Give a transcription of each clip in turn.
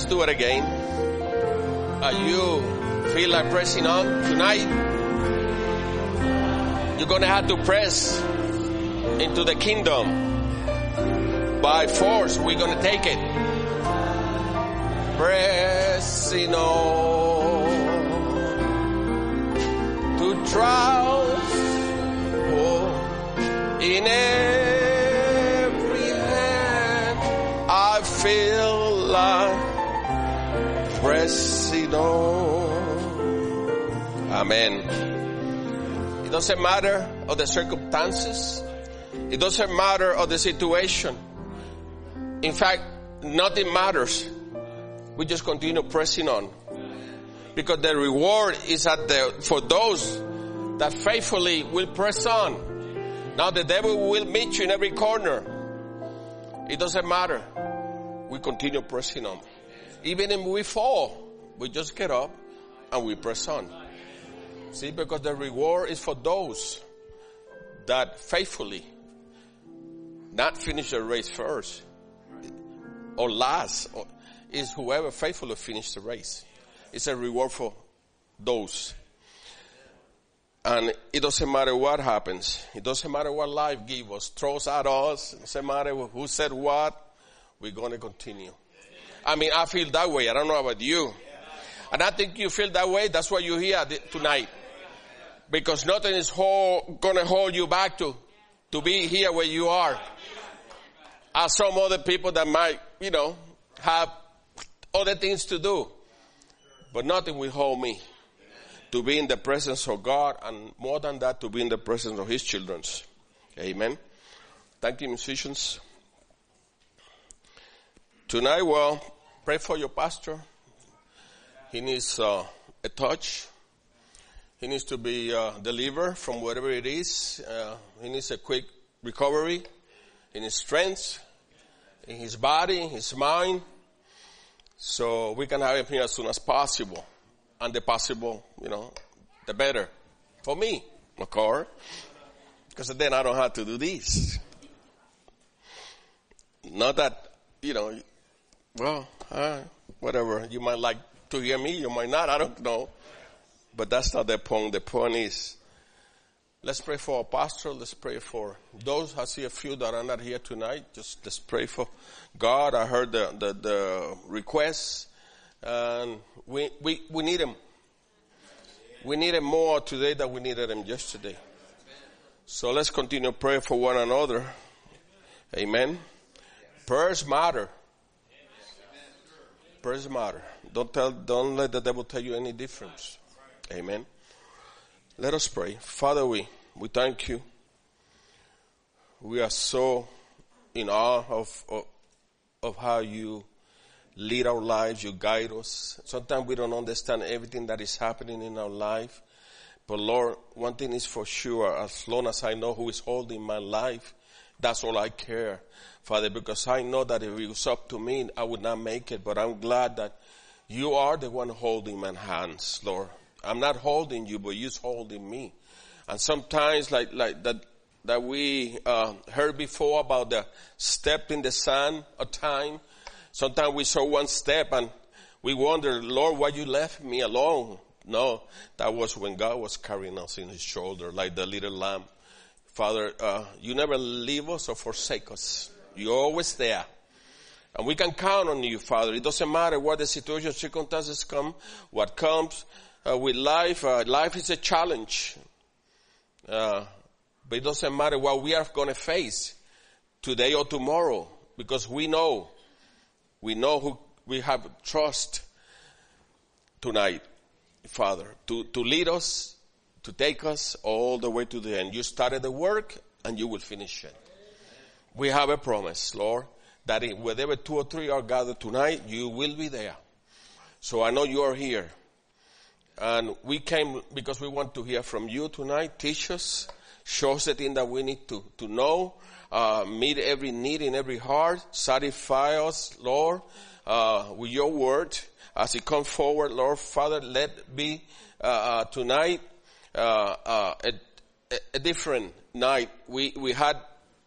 Let's do it again. You feel like pressing on tonight? You're going to have to press into the kingdom. By force, we're going to take it. Pressing on to trials in every hand. I feel like pressing on. Amen. It doesn't matter of the circumstances. It doesn't matter of the situation. In fact, nothing matters. We just continue pressing on. Because the reward is for those that faithfully will press on. Now the devil will meet you in every corner. It doesn't matter. We continue pressing on. Even if we fall, we just get up and we press on. See, because the reward is for those that faithfully not finish the race first or last. Is whoever faithfully finished the race. It's a reward for those. And it doesn't matter what happens. It doesn't matter what life gives us, throws at us. It doesn't matter who said what. We're going to continue. I mean, I feel that way. I don't know about you. And I think you feel that way. That's why you're here tonight. Because nothing is going to hold you back to be here where you are. As some other people that might, have other things to do. But nothing will hold me to be in the presence of God, and more than that, to be in the presence of His children. Amen. Thank you, musicians. Tonight, pray for your pastor. He needs a touch. He needs to be delivered from whatever it is. He needs a quick recovery in his strength, in his body, his mind. So we can have him here as soon as possible. And the possible, the better. For me, of course. Because then I don't have to do this. Not that, whatever. You might like to hear me, you might not, I don't know. But that's not the point. The point is, let's pray for our pastor. Let's pray for those. I see a few that are not here tonight. Just let's pray for God. I heard the requests, and we need him. We need him more today than we needed him yesterday. So let's continue praying for one another. Amen. Prayers matter. Prayers matter. Don't let the devil tell you any difference. Amen. Let us pray. Father, we thank you. We are so in awe of how you lead our lives, you guide us. Sometimes we don't understand everything that is happening in our life. But Lord, one thing is for sure, as long as I know who is holding my life, that's all I care, Father, because I know that if it was up to me, I would not make it. But I'm glad that you are the one holding my hands, Lord. I'm not holding you, but you're holding me. And sometimes like that we heard before about the step in the sand of time. Sometimes we saw one step and we wonder, Lord, why you left me alone? No, that was when God was carrying us in his shoulder like the little lamb. Father, you never leave us or forsake us. You're always there. And we can count on you, Father. It doesn't matter what the situation, circumstances come, what comes. With life, life is a challenge. But it doesn't matter what we are going to face today or tomorrow, because we know who we have trust tonight, Father, to lead us, to take us all the way to the end. You started the work and you will finish it. We have a promise, Lord, that wherever 2 or 3 are gathered tonight, you will be there. So I know you are here. And we came because we want to hear from you tonight. Teach us. Show us the thing that we need to know. Meet every need in every heart. Satisfy us, Lord, with your word. As it comes forward, Lord, Father, let be tonight a different night. We had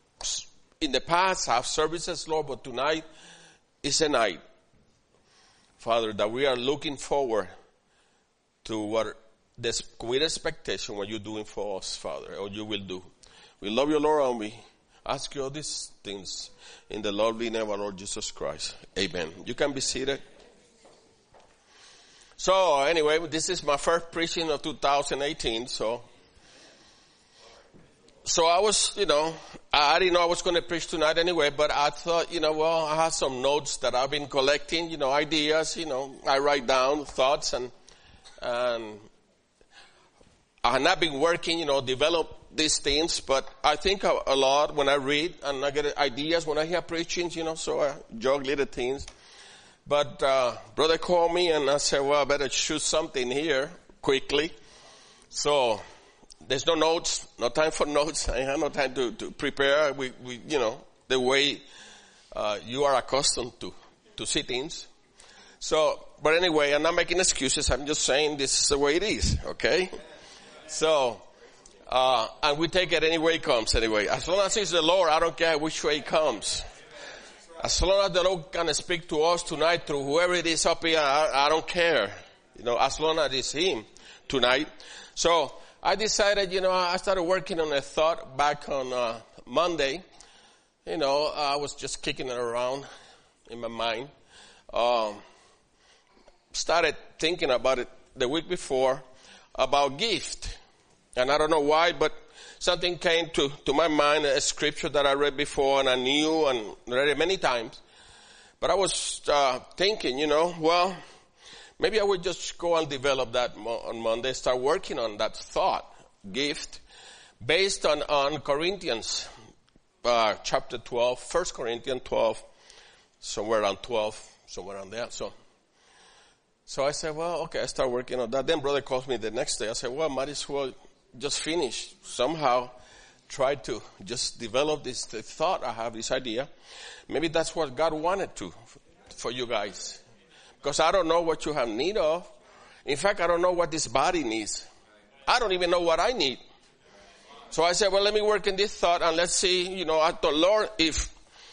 in the past have services, Lord, but tonight is a night Father, that we are looking forward to what this with expectation what you're doing for us, Father, or you will do. We love you, Lord, and we ask you all these things in the lovely name of our Lord Jesus Christ. Amen. You can be seated. So anyway, this is my first preaching of 2018, so I was, I didn't know I was going to preach tonight anyway, but I thought, I have some notes that I've been collecting, ideas, I write down thoughts and I have not been working, develop these things, but I think a lot when I read and I get ideas when I hear preachings, so I jog little things. But, brother called me and I said, well, I better shoot something here quickly. So, there's no notes, no time for notes. I have no time to prepare. We the way, you are accustomed to sittings. So, but anyway, I'm not making excuses. I'm just saying this is the way it is. Okay? So, and we take it any way it comes anyway. As long as it's the Lord, I don't care which way it comes. As long as the Lord can speak to us tonight through whoever it is up here, I don't care. As long as it's Him tonight. So, I decided, I started working on a thought back on Monday. I was just kicking it around in my mind. Started thinking about it the week before about gift. And I don't know why, but something came to my mind, a scripture that I read before and I knew and read it many times. But I was thinking, well, maybe I would just go and develop that on Monday, start working on that thought, gift, based on Corinthians, chapter 12, 1 Corinthians 12, somewhere around 12, somewhere around there. So I said, well, okay, I start working on that. Then brother calls me the next day. I said, well, might as well just finish. Somehow try to just develop this thought. I have this idea. Maybe that's what God wanted for you guys. Because I don't know what you have need of. In fact, I don't know what this body needs. I don't even know what I need. So I said, well, let me work in this thought and let's see, I thought, Lord, if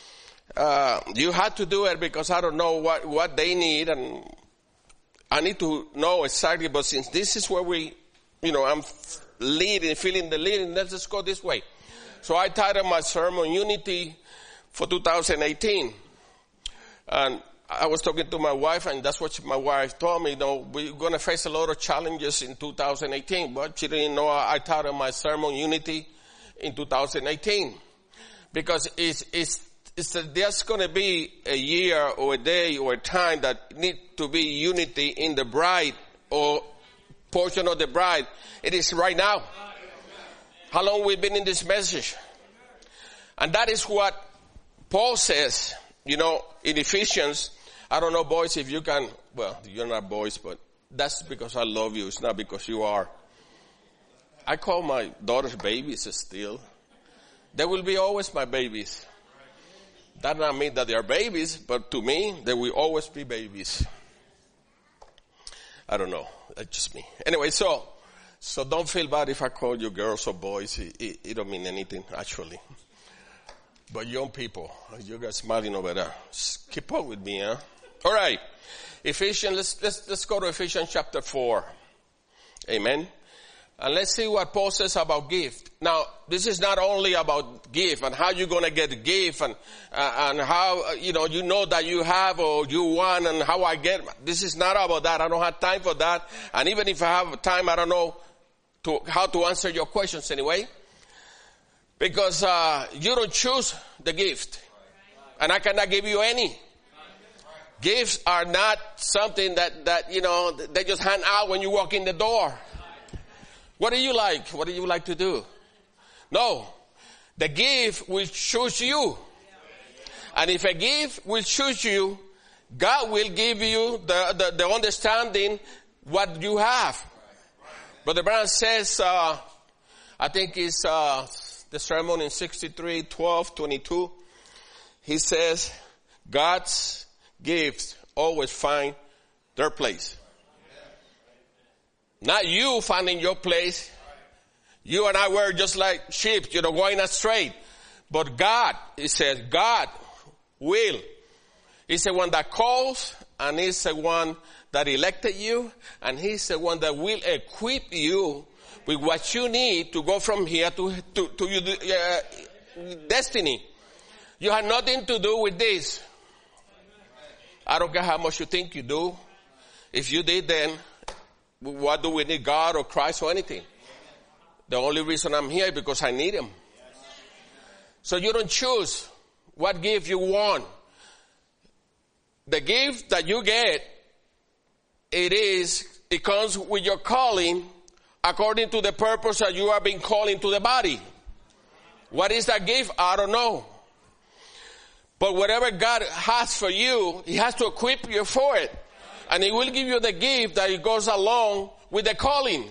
you had to do it because I don't know what they need and I need to know exactly, but since this is where I'm feeling the leading, let's just go this way. So I titled my sermon, Unity for 2018. And I was talking to my wife, and that's what my wife told me, we're going to face a lot of challenges in 2018, but she didn't know I titled my sermon, Unity in 2018. Because there's going to be a year or a day or a time that need to be unity in the bride or portion of the bride. It is right now. How long we've been in this message. And that is what Paul says, in Ephesians. I don't know, boys, if you can, well, you're not boys, but that's because I love you. It's not because you are. I call my daughters babies still. They will be always my babies. That does not mean that they are babies, but to me, they will always be babies. I don't know. That's just me. Anyway, so don't feel bad if I call you girls or boys. It don't mean anything, actually. But young people, you guys smiling over there. Just keep up with me, huh? All right. Ephesians, let's go to Ephesians chapter 4. Amen. And let's see what Paul says about gift. Now, this is not only about gift and how you're going to get gift and how, you know that you have or you want and how I get. This is not about that. I don't have time for that. And even if I have time, I don't know how to answer your questions anyway. Because, you don't choose the gift. And I cannot give you any. Gifts are not something that, they just hand out when you walk in the door. What do you like? What do you like to do? No. The gift will choose you. And if a gift will choose you, God will give you the understanding what you have. Brother Brown says, I think it's the sermon in 63, 12, 22. He says, God's gifts always find their place. Not you finding your place. You and I were just like sheep, going astray. But God, he says, God will. He's the one that calls and He's the one that elected you, and He's the one that will equip you with what you need to go from here to your destiny. You have nothing to do with this. I don't care how much you think you do. If you did, then what do we need, God or Christ or anything? The only reason I'm here is because I need Him. So you don't choose what gift you want. The gift that you get, it comes with your calling according to the purpose that you have been called into the body. What is that gift? I don't know. But whatever God has for you, He has to equip you for it. And He will give you the gift that it goes along with the calling.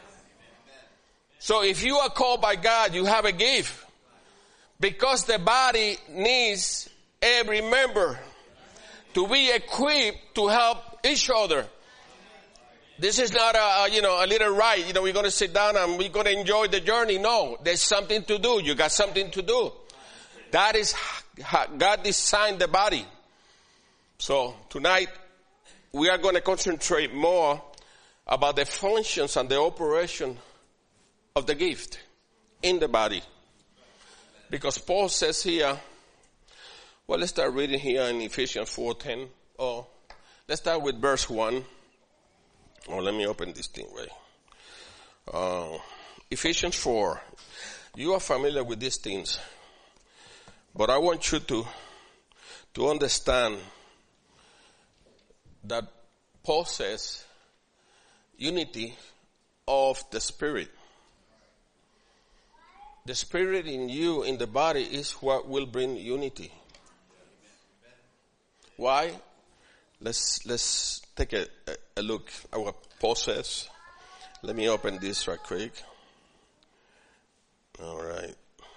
So if you are called by God, you have a gift. Because the body needs every member to be equipped to help each other. This is not a little ride. We're going to sit down and we're going to enjoy the journey. No, there's something to do. You got something to do. That is how God designed the body. So tonight we are going to concentrate more about the functions and the operation of the gift in the body. Because Paul says here, well, let's start reading here in Ephesians 4:10. Let's start with verse 1. Let me open this thing, right? Ephesians 4. You are familiar with these things. But I want you to understand that Paul says unity of the Spirit. The Spirit in you, in the body, is what will bring unity. Why? Let's take a look at what Paul says. Let me open this right quick. All right.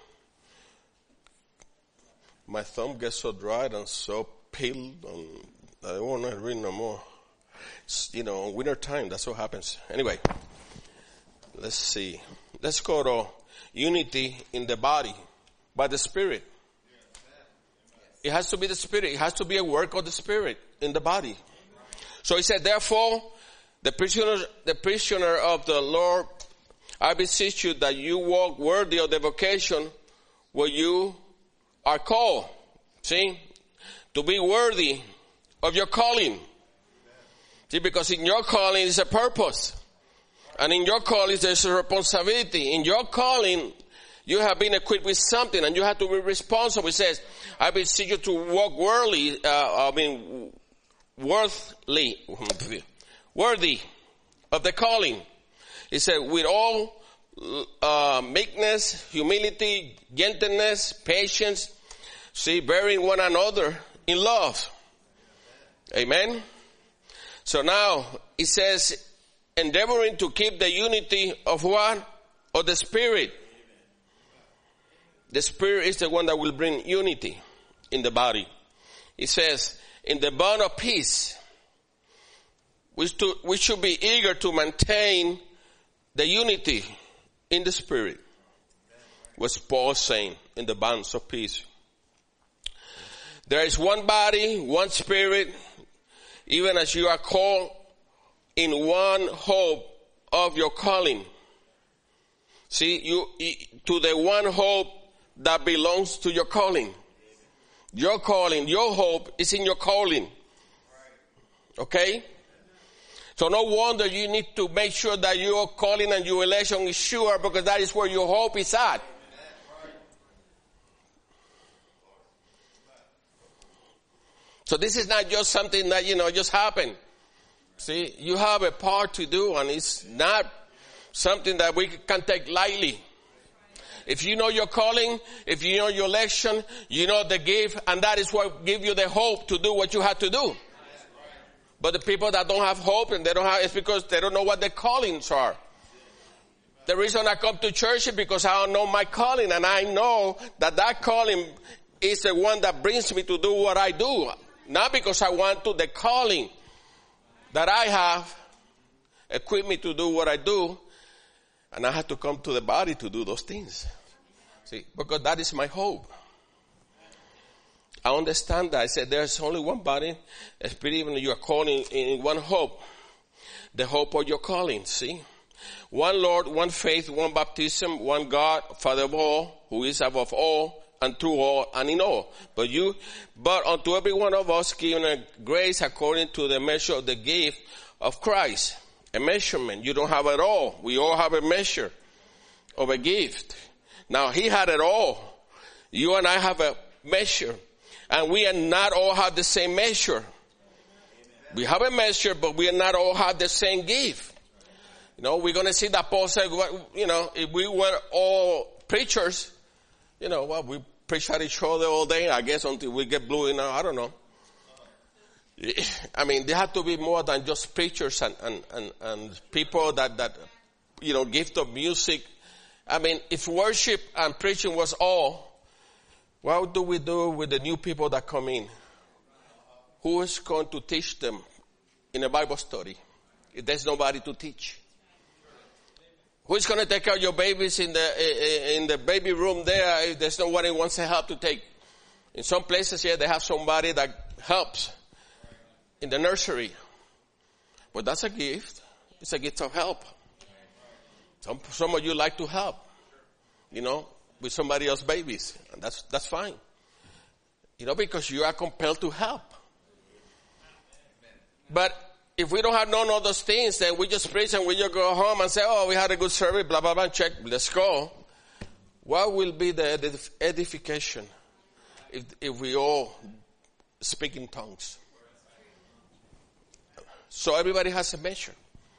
My thumb gets so dried and so pale, I don't want to read no more. It's, winter time, that's what happens. Anyway, let's see. Let's go to unity in the body by the Spirit. It has to be the Spirit. It has to be a work of the Spirit in the body. So he said, therefore, the prisoner of the Lord, I beseech you that you walk worthy of the vocation where you are called. See? To be worthy of your calling. See, because in your calling is a purpose. And in your calling there's a responsibility. In your calling, you have been equipped with something and you have to be responsible. It says, I beseech you to walk worthy of the calling. He said, with all meekness, humility, gentleness, patience, bearing one another in love. Amen. So now it says, endeavoring to keep the unity of what? Of the Spirit. The Spirit is the one that will bring unity in the body. It says, in the bond of peace, we should be eager to maintain the unity in the Spirit. What's Paul saying in the bonds of peace? There is one body, one Spirit, even as you are called in one hope of your calling. See, to the one hope that belongs to your calling. Your calling, your hope is in your calling. Okay? So no wonder you need to make sure that your calling and your election is sure, because that is where your hope is at. So this is not just something that, just happened. See, you have a part to do, and it's not something that we can take lightly. If you know your calling, if you know your election, you know the gift, and that is what gives you the hope to do what you have to do. But the people that don't have hope and it's because they don't know what their callings are. The reason I come to church is because I don't know my calling, and I know that calling is the one that brings me to do what I do. Not because I want to. The calling that I have equipped me to do what I do, and I have to come to the body to do those things. See, because that is my hope. I understand that. I said there's only one body, Spirit, even you are calling in one hope. The hope of your calling, see? One Lord, one faith, one baptism, one God, Father of all, who is above all, and through all, and in all. But unto every one of us given a grace according to the measure of the gift of Christ. A measurement. You don't have it all. We all have a measure of a gift. Now, he had it all. You and I have a measure. And we are not all have the same measure. We have a measure, but we are not all have the same gift. You know, we're going to see that Paul said, you know, if we were all preachers, you know, well, we preach at each other all day, I guess, until we get blue, you know, I don't know. I mean, there have to be more than just preachers and people that, you know, gift of music. I mean, if worship and preaching was all, what do we do with the new people that come in? Who is going to teach them in a Bible study if there's nobody to teach? Who is going to take care of your babies in the baby room there if there's nobody who wants to help to take? In some places here, they have somebody that helps in the nursery. But that's a gift. It's a gift of help. Some of you like to help, you know, with somebody else's babies. And that's fine. You know, because you are compelled to help. But if we don't have none of those things, then we just preach and we just go home and say, oh, we had a good service, blah, blah, blah, check, let's go. What will be the edification if we all speak in tongues? So everybody has a measure.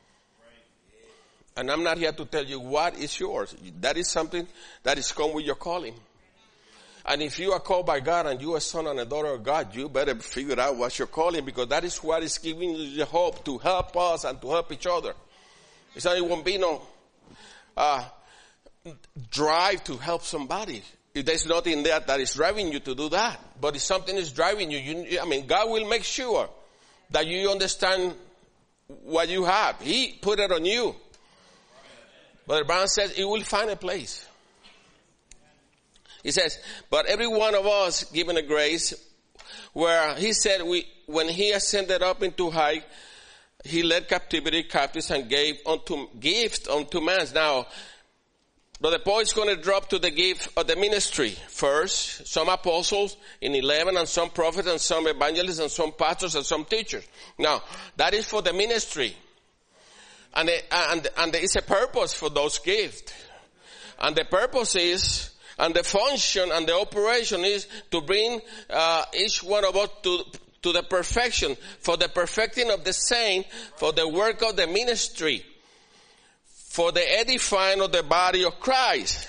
And I'm not here to tell you what is yours. That is something that is come with your calling. And if you are called by God and you are a son and a daughter of God, you better figure out what's your calling, because that is what is giving you the hope to help us and to help each other. It's not, it won't be no drive to help somebody if there's nothing there that is driving you to do that. But if something is driving you, I mean, God will make sure that you understand what you have. He put it on you. But Brown says he will find a place. He says, but every one of us given a grace where he said when he ascended up into high, he led captivity captives and gave gift unto man. Now, Brother Paul is going to drop to the gift of the ministry first. Some apostles in 11 and some prophets and some evangelists and some pastors and some teachers. Now, that is for the ministry. And there is a purpose for those gifts. And the purpose is, and the function and the operation is to bring each one of us to the perfection, for the perfecting of the saint, for the work of the ministry, for the edifying of the body of Christ.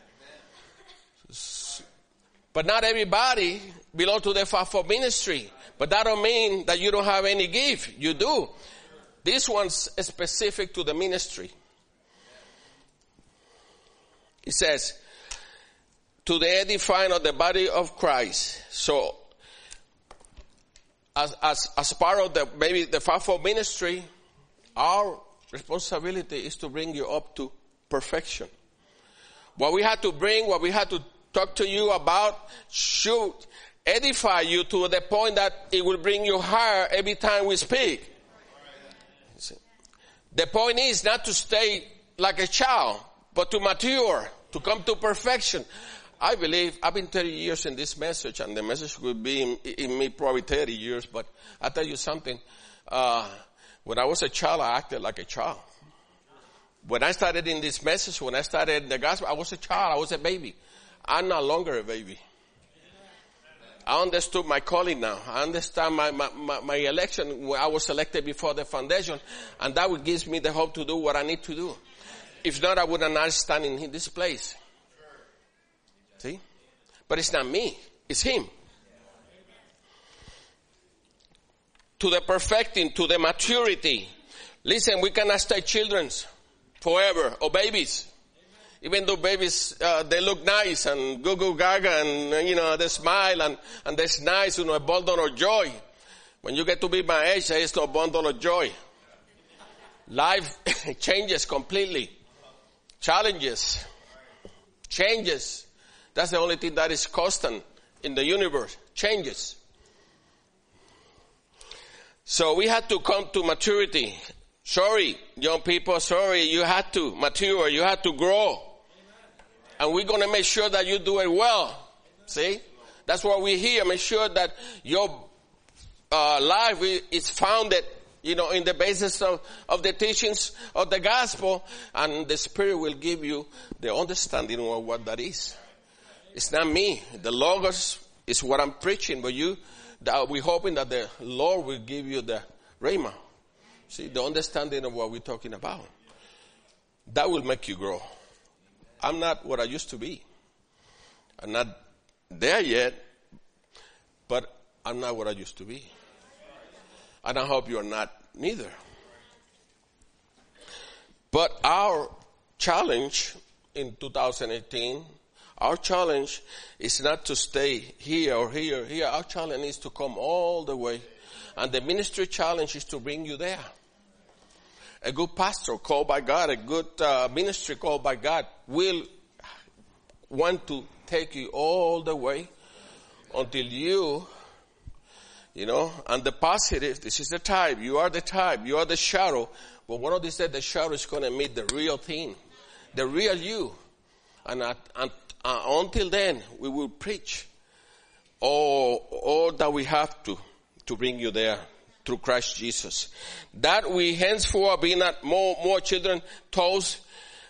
But not everybody belongs to the fivefold ministry. But that don't mean that you don't have any gift. You do. This one's specific to the ministry. It says, to the edifying of the body of Christ. So, as part of the fivefold ministry, our responsibility is to bring you up to perfection. What we had to talk to you about should edify you to the point that it will bring you higher every time we speak. The point is not to stay like a child, but to mature, to come to perfection. I believe, I've been 30 years in this message, and the message will be in me probably 30 years, but I'll tell you something. When I was a child, I acted like a child. When I started in this message, when I started in the gospel, I was a child, I was a baby. I'm no longer a baby. I understood my calling now. I understand my election. I was elected before the foundation, and that gives me the hope to do what I need to do. If not, I would not stand in this place. See? But it's not me. It's him. To the perfecting, to the maturity. Listen, we cannot stay children forever, or babies. Even though babies, they look nice and goo gaga and, you know, they smile and they're nice, you know, a bundle of joy. When you get to be my age, there is no bundle of joy. Life changes completely. Challenges. Changes. That's the only thing that is constant in the universe changes. So we had to come to maturity. Sorry, young people, sorry, you had to mature, you had to grow. And we're going to make sure that you do it well. See? That's what we're here. Make sure that your life is founded, in the basis of the teachings of the gospel. And the Spirit will give you the understanding of what that is. It's not me. The Logos is what I'm preaching. But we're hoping that the Lord will give you the Rhema. See, the understanding of what we're talking about. That will make you grow. I'm not what I used to be. I'm not there yet, but I'm not what I used to be. And I hope you're not neither. But our challenge in 2018, our challenge is not to stay here or here or here. Our challenge is to come all the way. And the ministry challenge is to bring you there. A good pastor called by God, a good ministry called by God will want to take you all the way until and the positive, this is the type, you are the shadow, but one of these days the shadow is going to meet the real thing, the real you. And until then, we will preach all that we have to bring you there through Christ Jesus. That we henceforth be not more children toast.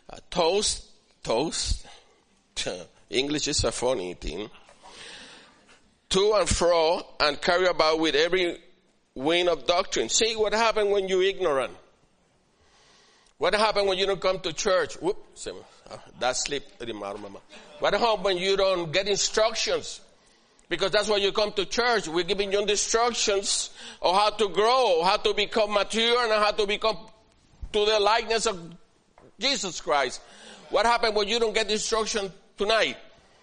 English is a funny thing. To and fro and carry about with every wind of doctrine. See what happened when you're ignorant. What happened when you don't come to church? Whoops, that slipped. What happened when you don't get instructions? Because that's why you come to church. We're giving you instructions on how to grow, how to become mature, and how to become to the likeness of Jesus Christ. What happened when you don't get instruction tonight?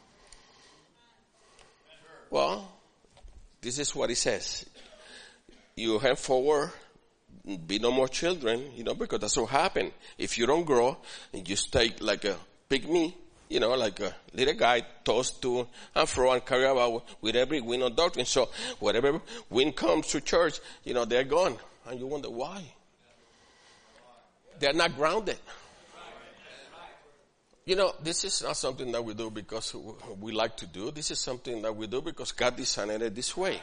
Well, this is what it says. You henceforward be no more children, because that's what happened. If you don't grow, and you stay like a pygmy, like a little guy tossed to and fro and carry about with every wind of doctrine. So whatever wind comes to church, they're gone. And you wonder why. They're not grounded. This is not something that we do because we like to do. This is something that we do because God designed it this way.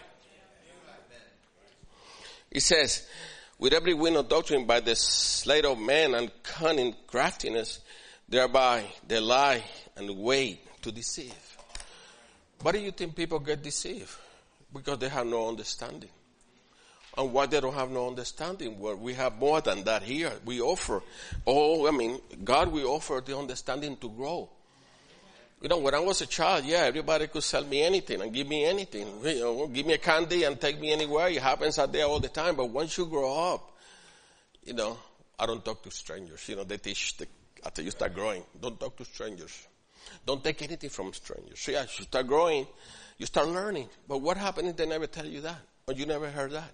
It says, with every wind of doctrine by the sleight of man and cunning craftiness, thereby they lie and wait to deceive. Why do you think people get deceived? Because they have no understanding. And why they don't have no understanding? Well, we have more than that here. We offer God will offer the understanding to grow. When I was a child, everybody could sell me anything and give me anything. Give me a candy and take me anywhere. It happens out there all the time. But once you grow up, I don't talk to strangers. They teach after you start growing, don't talk to strangers. Don't take anything from strangers. So you start growing, you start learning. But what happened if they never tell you that? Or you never heard that?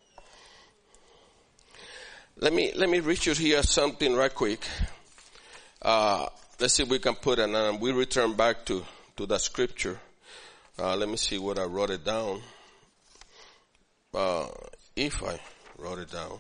Let me read you here something right quick. Let's see if we can put it, and we return back to the scripture. Let me see what I wrote it down. If I wrote it down.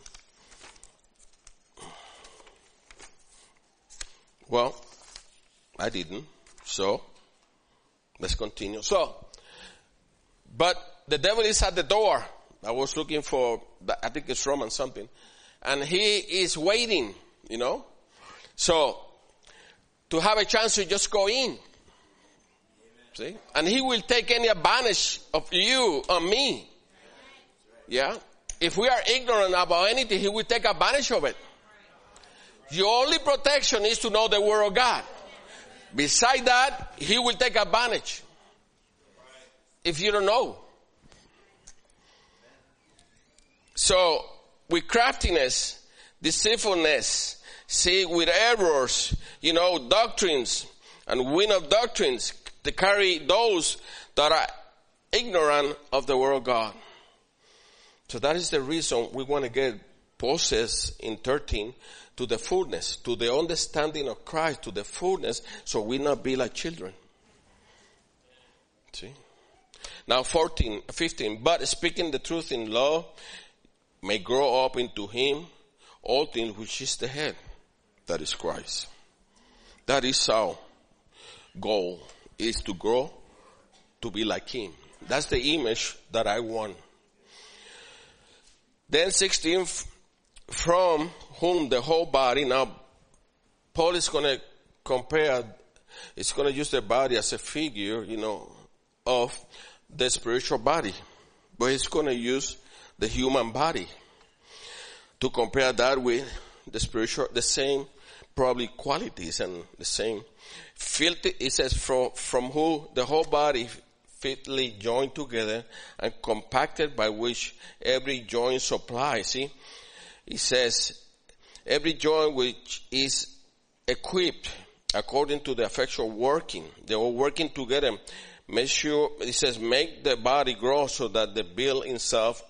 Well, I didn't. So, let's continue. But the devil is at the door. I was looking for, I think it's Romans something. And he is waiting, So, to have a chance to just go in. See? And he will take any advantage of you or me. Yeah? If we are ignorant about anything, he will take advantage of it. Your only protection is to know the Word of God. Beside that, he will take advantage. If you don't know. So, with craftiness, deceitfulness, with errors, doctrines, and wind of doctrines, to carry those that are ignorant of the Word of God. So that is the reason we want to get possessed in 13 to the fullness, to the understanding of Christ, to the fullness, so we not be like children. See? Now 15. But speaking the truth in love may grow up into him all things which is the head. That is Christ. That is our goal, is to grow to be like him. That's the image that I want. Then 16, from whom the whole body. Now Paul is going to compare, it's going to use the body as a figure, of the spiritual body. But he's going to use the human body to compare that with the spiritual, the same probably qualities and the same filthy. It says from who the whole body fitly joined together and compacted, by which every joint supplies. See, it says every joint which is equipped according to the effectual working. They all working together. Make sure, it says, make the body grow so that the builds itself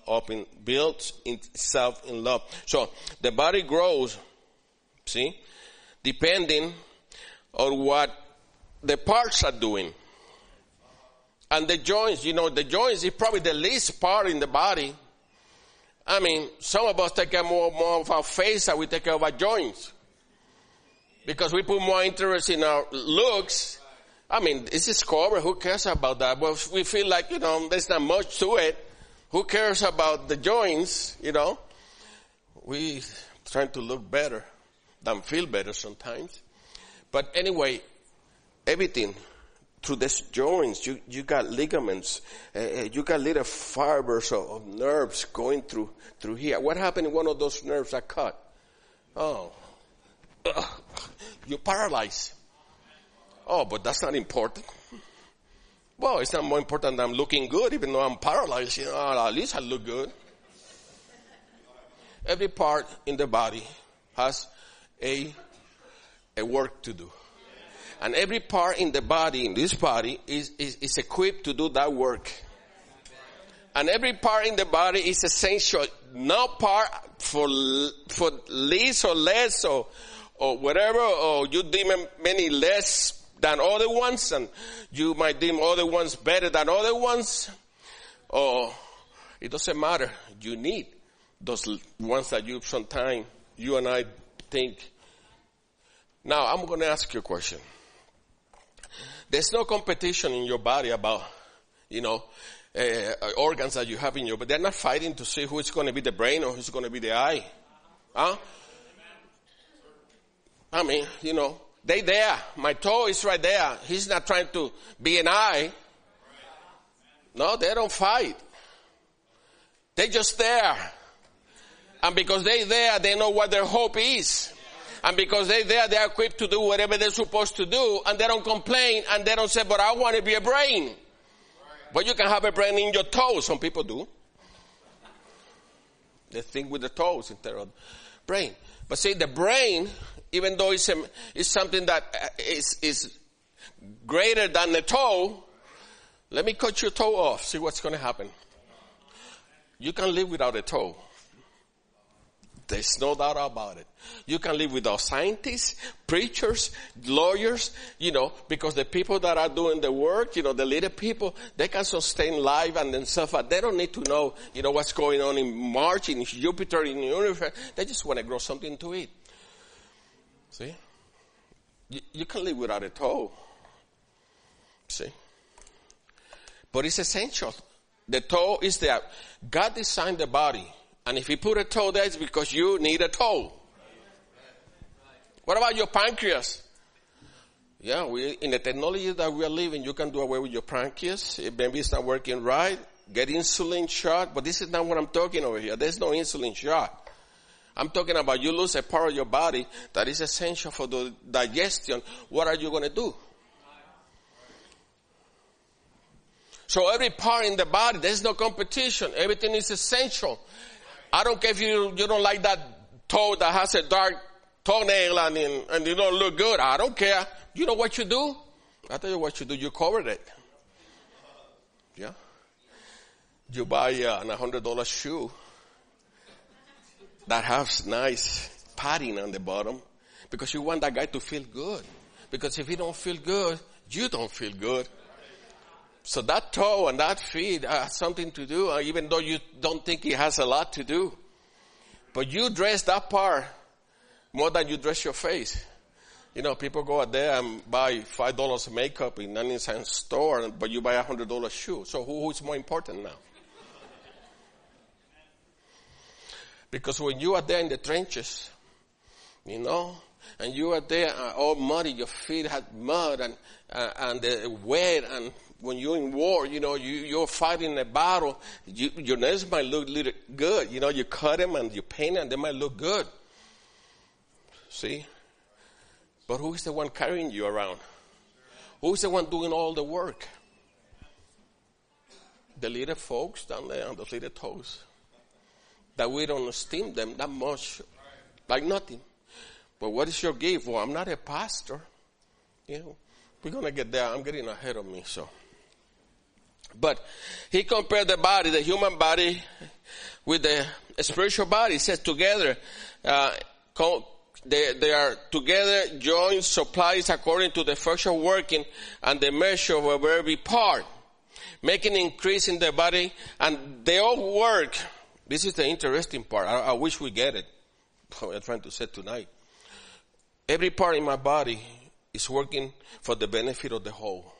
in love. So the body grows, see, depending on what the parts are doing. And the joints, the joints is probably the least part in the body. I mean, some of us take care more of our face than we take care of our joints. Because we put more interest in our looks. I mean, this is covered. Who cares about that? But we feel like, there's not much to it. Who cares about the joints, We trying to look better than feel better sometimes. But anyway, everything through these joints, you got ligaments, you got little fibers of nerves going through here. What happened if one of those nerves are cut? Oh, you're paralyzed. Oh, but that's not important. Well, it's not more important than I'm looking good, even though I'm paralyzed. At least I look good. Every part in the body has a work to do. And every part in the body, in this body, is equipped to do that work. And every part in the body is essential. No part for least or less or whatever, or you deem many less than other ones, and you might deem other ones better than other ones. Or it doesn't matter. You need those ones that you and I think. Now, I'm going to ask you a question. There's no competition in your body about, organs that you have in your body. They're not fighting to see who's going to be the brain or who's going to be the eye. Huh? I mean, they there. My toe is right there. He's not trying to be an eye. No, they don't fight. They're just there. And because they're there, they know what their hope is. And because they're there, they're equipped to do whatever they're supposed to do. And they don't complain. And they don't say, but I want to be a brain. But you can have a brain in your toes. Some people do. They think with the toes instead of brain. But see, the brain, even though it's something that is greater than the toe, let me cut your toe off. See what's going to happen. You can live without a toe. There's no doubt about it. You can live without scientists, preachers, lawyers, because the people that are doing the work, the little people, they can sustain life and themselves. They don't need to know, what's going on in Mars, in Jupiter, in the universe. They just want to grow something to eat. See? You can live without a toe. See? But it's essential. The toe is there. God designed the body. And if he put a toe there, it's because you need a toe. What about your pancreas? Yeah, in the technology that we are living, you can do away with your pancreas. Maybe it's not working right. Get insulin shot. But this is not what I'm talking over here. There's no insulin shot. I'm talking about you lose a part of your body that is essential for the digestion. What are you going to do? So every part in the body, there's no competition. Everything is essential. I don't care if you don't like that toe that has a dark toenail and you don't look good. I don't care. You know what you do? I'll tell you what you do. You cover it. Yeah. You buy an $100 shoe that has nice padding on the bottom because you want that guy to feel good. Because if he don't feel good, you don't feel good. So that toe and that feet has something to do, even though you don't think it has a lot to do. But you dress that part more than you dress your face. You know, people go out there and buy $5 of makeup in 99-cent store, but you buy $100 shoe. So who is more important now? Because when you are there in the trenches, you know, and you are there all muddy, your feet had mud and wet, and when you're in war, you know, you're fighting a battle, your nails might look little good. You know, you cut them and you paint them, and they might look good. See? But who is the one carrying you around? Who is the one doing all the work? The little folks down there on those little toes. That we don't esteem them that much, like nothing. But what is your gift? Well, I'm not a pastor. You know, we're going to get there. I'm getting ahead of me, so. But he compared the body, the human body, with the spiritual body. He says together, they are together joined, supplies according to the effectual working and the measure of every part, making increase in the body, and they all work. This is the interesting part. I wish we get it. I'm trying to say tonight. Every part in my body is working for the benefit of the whole.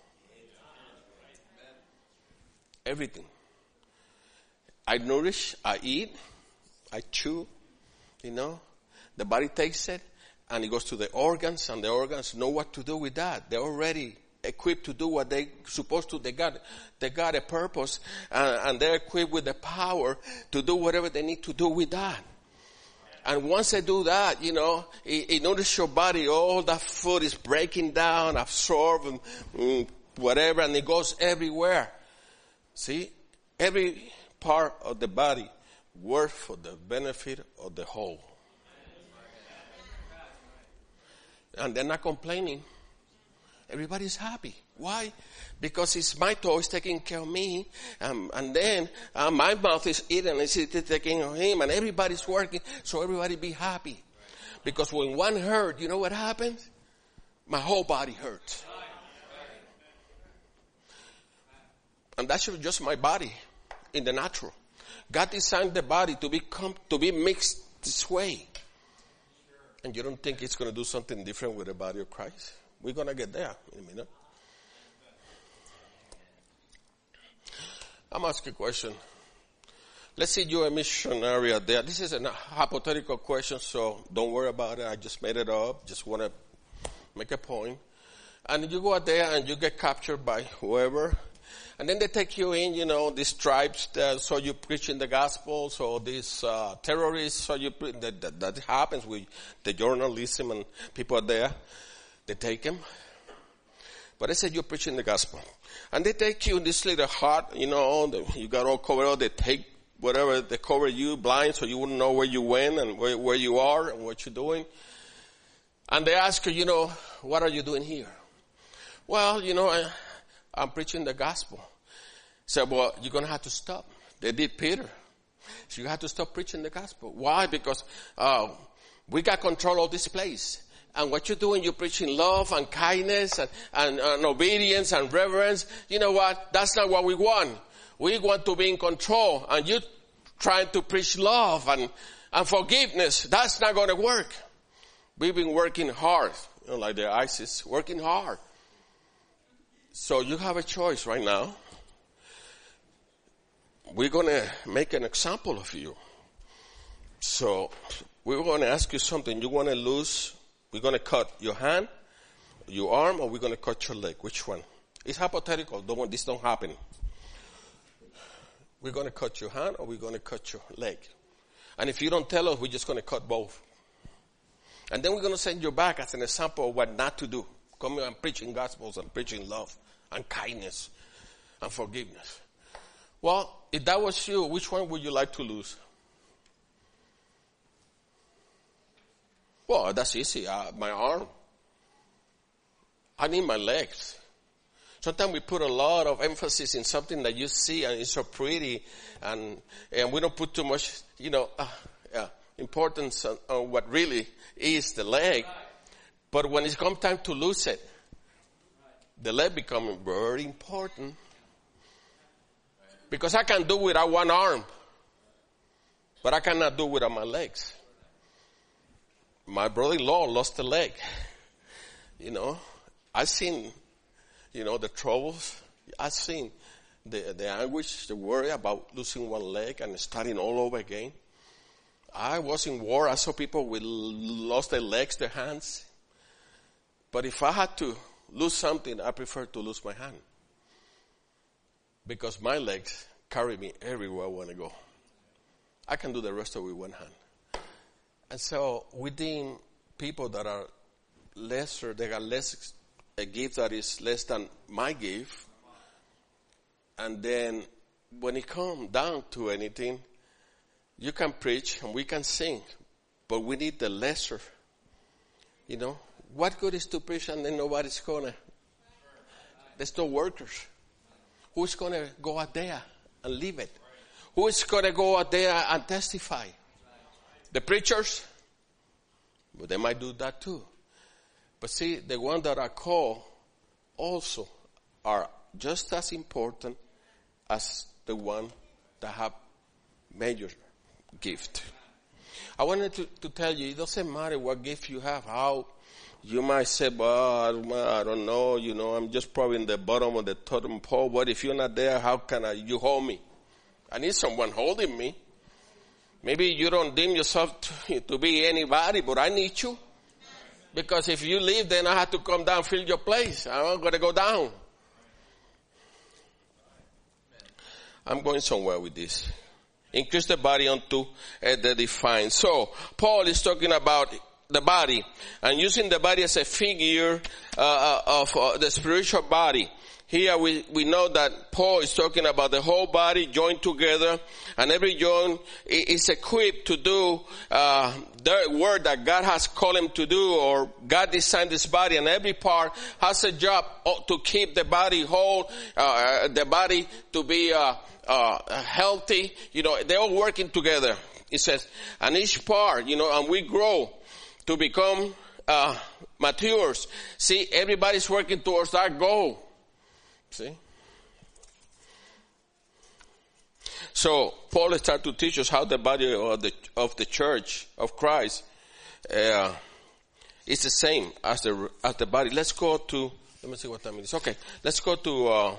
Everything. I nourish, I eat, I chew, you know. The body takes it and it goes to the organs, and the organs know what to do with that. They're already equipped to do what they're supposed to. They got a purpose, and they're equipped with the power to do whatever they need to do with that. And once they do that, you know, it nourishes your body. All that food is breaking down, absorbed, whatever, and it goes everywhere. See, every part of the body works for the benefit of the whole. And they're not complaining. Everybody's happy. Why? Because it's my toe is taking care of me, and then my mouth is eating and it's taking care of him, and everybody's working, so everybody be happy. Because when one hurt, you know what happens? My whole body hurts. And that's just my body in the natural. God designed the body to be mixed this way. And you don't think it's going to do something different with the body of Christ? We're going to get there in a minute. I'm asking a question. Let's say you're a missionary out there. This is a hypothetical question, so don't worry about it. I just made it up. Just want to make a point. And you go out there and you get captured by whoever. And then they take you in, you know, these tribes, so you preaching the gospel, so these terrorists, so that happens with the journalism and people are there. They take them. But they said you're preaching the gospel. And they take you in this little hut, you know, you got all covered up. They take whatever, they cover you blind so you wouldn't know where you went and where you are and what you're doing. And they ask you, you know, what are you doing here? Well, you know, I'm preaching the gospel. So, well, you're going to have to stop. They did Peter. So you have to stop preaching the gospel. Why? Because we got control of this place. And what you're doing, you're preaching love and kindness and obedience and reverence. You know what? That's not what we want. We want to be in control. And you're trying to preach love and forgiveness. That's not going to work. We've been working hard. You know, like the ISIS, working hard. So you have a choice right now. We're going to make an example of you. So we're going to ask you something. You want to lose, we're going to cut your hand, your arm, or we're going to cut your leg. Which one? It's hypothetical. This don't happen. We're going to cut your hand or we're going to cut your leg. And if you don't tell us, we're just going to cut both. And then we're going to send you back as an example of what not to do. Coming and preaching gospels and preaching love and kindness and forgiveness. Well, if that was you, which one would you like to lose? Well, that's easy. My arm. I need my legs. Sometimes we put a lot of emphasis in something that you see and it's so pretty, and we don't put too much, you know, importance on what really is the leg. But when it's come time to lose it, the leg becomes very important. Because I can do without one arm, but I cannot do without my legs. My brother-in-law lost a leg. I've seen, the troubles. I've seen the anguish, the worry about losing one leg and starting all over again. I was in war. I saw people with lost their legs, their hands. But if I had to lose something, I prefer to lose my hand. Because my legs carry me everywhere I want to go. I can do the rest of it with one hand. And so within people that are lesser, they got less, a gift that is less than my gift. And then when it comes down to anything, you can preach and we can sing, but we need the lesser. What good is to preach and then nobody's gonna, there's no workers. Who's gonna go out there and live it? Who is gonna go out there and testify? The preachers? But they might do that too. But see, the ones that are called also are just as important as the one that have major gift. I wanted to tell you, it doesn't matter what gift you have, how you might say, I don't know, I'm just probably in the bottom of the totem pole, but if you're not there, how can you hold me? I need someone holding me. Maybe you don't deem yourself to be anybody, but I need you. Because if you leave, then I have to come down and fill your place. I'm going to go down. I'm going somewhere with this. Increase the body unto the defined. So, Paul is talking about the body and using the body as a figure of the spiritual body. Here we know that Paul is talking about the whole body joined together, and every joint is equipped to do the work that God has called him to do, or God designed this body, and every part has a job to keep the body whole, the body to be healthy. They're all working together. It says, and each part, and we grow to become matures. See, everybody's working towards that goal. See? So Paul starts to teach us how the body of the church of Christ is the same as the body. Let's go to, let me see what time it is. Okay, let's go to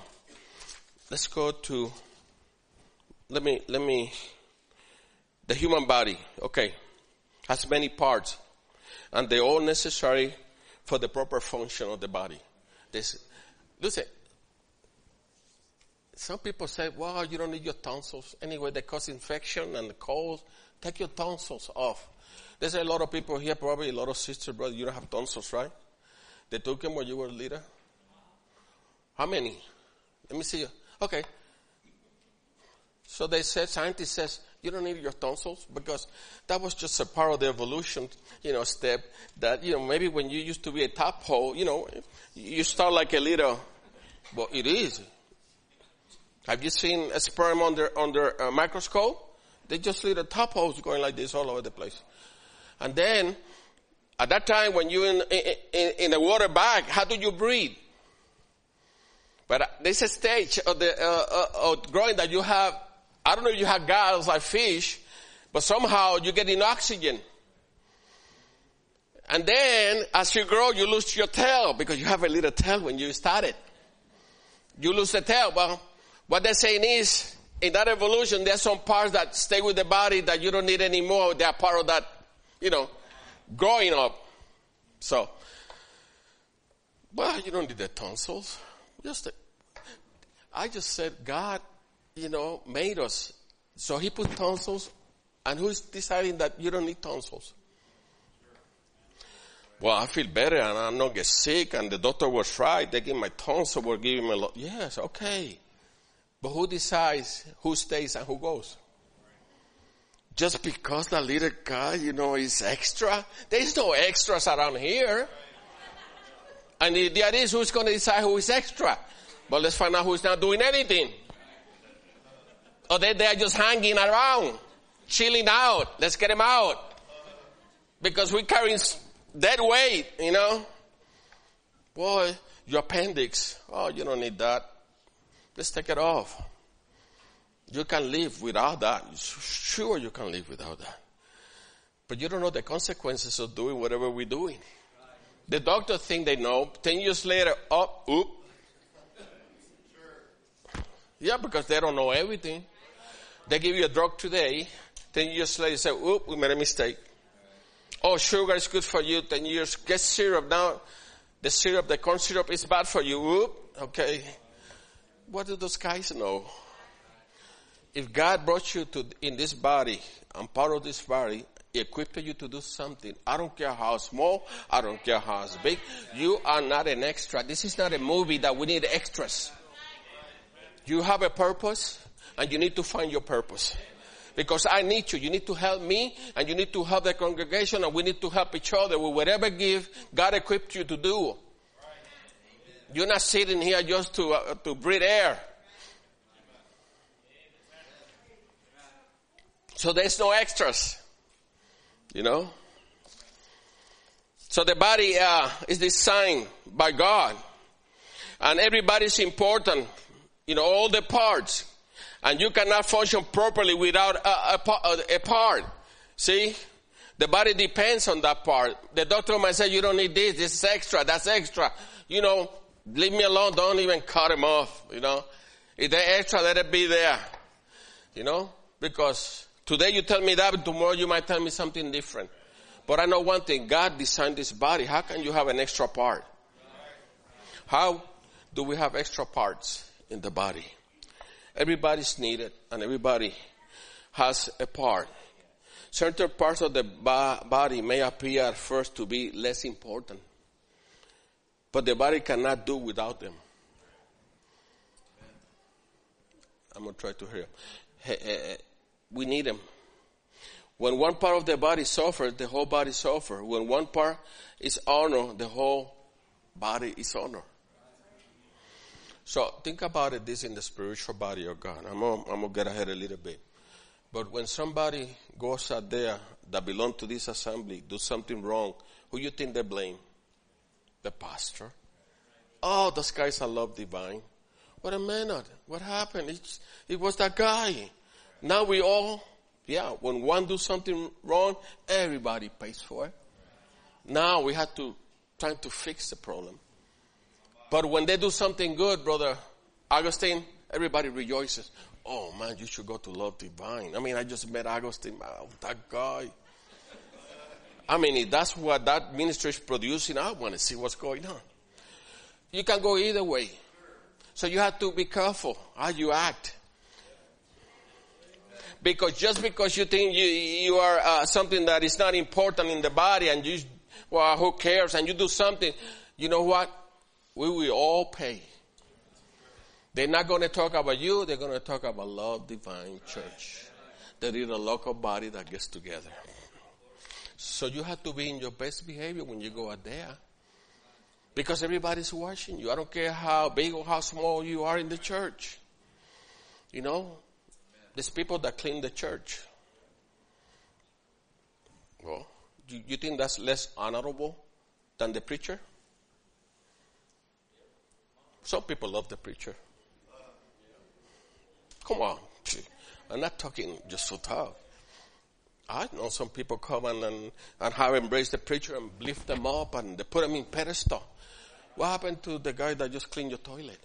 the human body. Okay, has many parts, and they're all necessary for the proper function of the body. Listen. Some people say, well, you don't need your tonsils. Anyway, they cause infection and colds. Take your tonsils off. There's a lot of people here, probably a lot of sisters, brother, you don't have tonsils, right? They took them when you were a leader? How many? Let me see you. Okay. So they said, scientists says, you don't need your tonsils because that was just a part of the evolution, step that, maybe when you used to be a tadpole, you start like a little, well, it is. Have you seen a sperm under a microscope? They just little tadpoles going like this all over the place. And then, at that time when you're in a water bag, how do you breathe? But there's a stage of of growing that you have, I don't know if you have gills like fish, but somehow you're getting oxygen. And then, as you grow, you lose your tail because you have a little tail when you started. You lose the tail, but what they're saying is, in that evolution, there's some parts that stay with the body that you don't need anymore. They are part of that, growing up. So, well, you don't need the tonsils. I just said God, made us. So he put tonsils, and who's deciding that you don't need tonsils? Well, I feel better and I'm not get sick, and the doctor was right. They give my tonsils, were giving me a lot. Yes, okay. But who decides who stays and who goes? Just because that little guy, is extra? There's no extras around here. And the idea is who's going to decide who is extra. But let's find out who's not doing anything. Or they are just hanging around, chilling out. Let's get them out. Because we're carrying dead weight, Boy, your appendix. Oh, you don't need that. Let's take it off. You can live without that. Sure, you can live without that. But you don't know the consequences of doing whatever we're doing. The doctor think they know. 10 years later, oop. Yeah, because they don't know everything. They give you a drug today. 10 years later, you say, oop, we made a mistake. Oh, sugar is good for you. 10 years, get syrup now. The syrup, the corn syrup is bad for you. Oop, okay. What do those guys know? If God brought you in this body, and part of this body, equipped you to do something, I don't care how small, I don't care how big, you are not an extra. This is not a movie that we need extras. You have a purpose, and you need to find your purpose. Because I need you. You need to help me, and you need to help the congregation, and we need to help each other with whatever gift God equipped you to do. You're not sitting here just to breathe air. So there's no extras, you know. So the body is designed by God, and everybody's important, you know, all the parts, and you cannot function properly without a part. See, the body depends on that part. The doctor might say, you don't need this is extra, that's extra. You know, leave me alone, don't even cut them off, you know. If they're extra, let it be there, you know, because today you tell me that, but tomorrow you might tell me something different. But I know one thing, God designed this body. How can you have an extra part? How do we have extra parts in the body? Everybody's needed, and everybody has a part. Certain parts of the body may appear at first to be less important, but the body cannot do without them. I'm going to try to hear. We need them. When one part of the body suffers, the whole body suffers. When one part is honored, the whole body is honored. So think about it, this in the spiritual body of God. I'm going to get ahead a little bit. But when somebody goes out there that belongs to this assembly, do something wrong, who you think they blame? The pastor. Oh, those guys are love divine. What a minute. What happened? It was that guy. Now we all, when one do something wrong, everybody pays for it. Now we have to try to fix the problem. But when they do something good, Brother Augustine, everybody rejoices. Oh man, you should go to Love Divine. I mean, I just met Augustine, that guy. I mean, if that's what that ministry is producing, I want to see what's going on. You can go either way. So you have to be careful how you act. Because just because you think you are something that is not important in the body and you, well, who cares, and you do something, you know what? We will all pay. They're not going to talk about you. They're going to talk about Love Divine Church. That is a local body that gets together. So you have to be in your best behavior when you go out there. Because everybody's watching you. I don't care how big or how small you are in the church. You know, there's people that clean the church. Well, you think that's less honorable than the preacher? Some people love the preacher. Come on. I'm not talking just so tough. I know some people come and have embraced the preacher and lift them up and they put them in pedestal. What happened to the guy that just cleaned your toilet?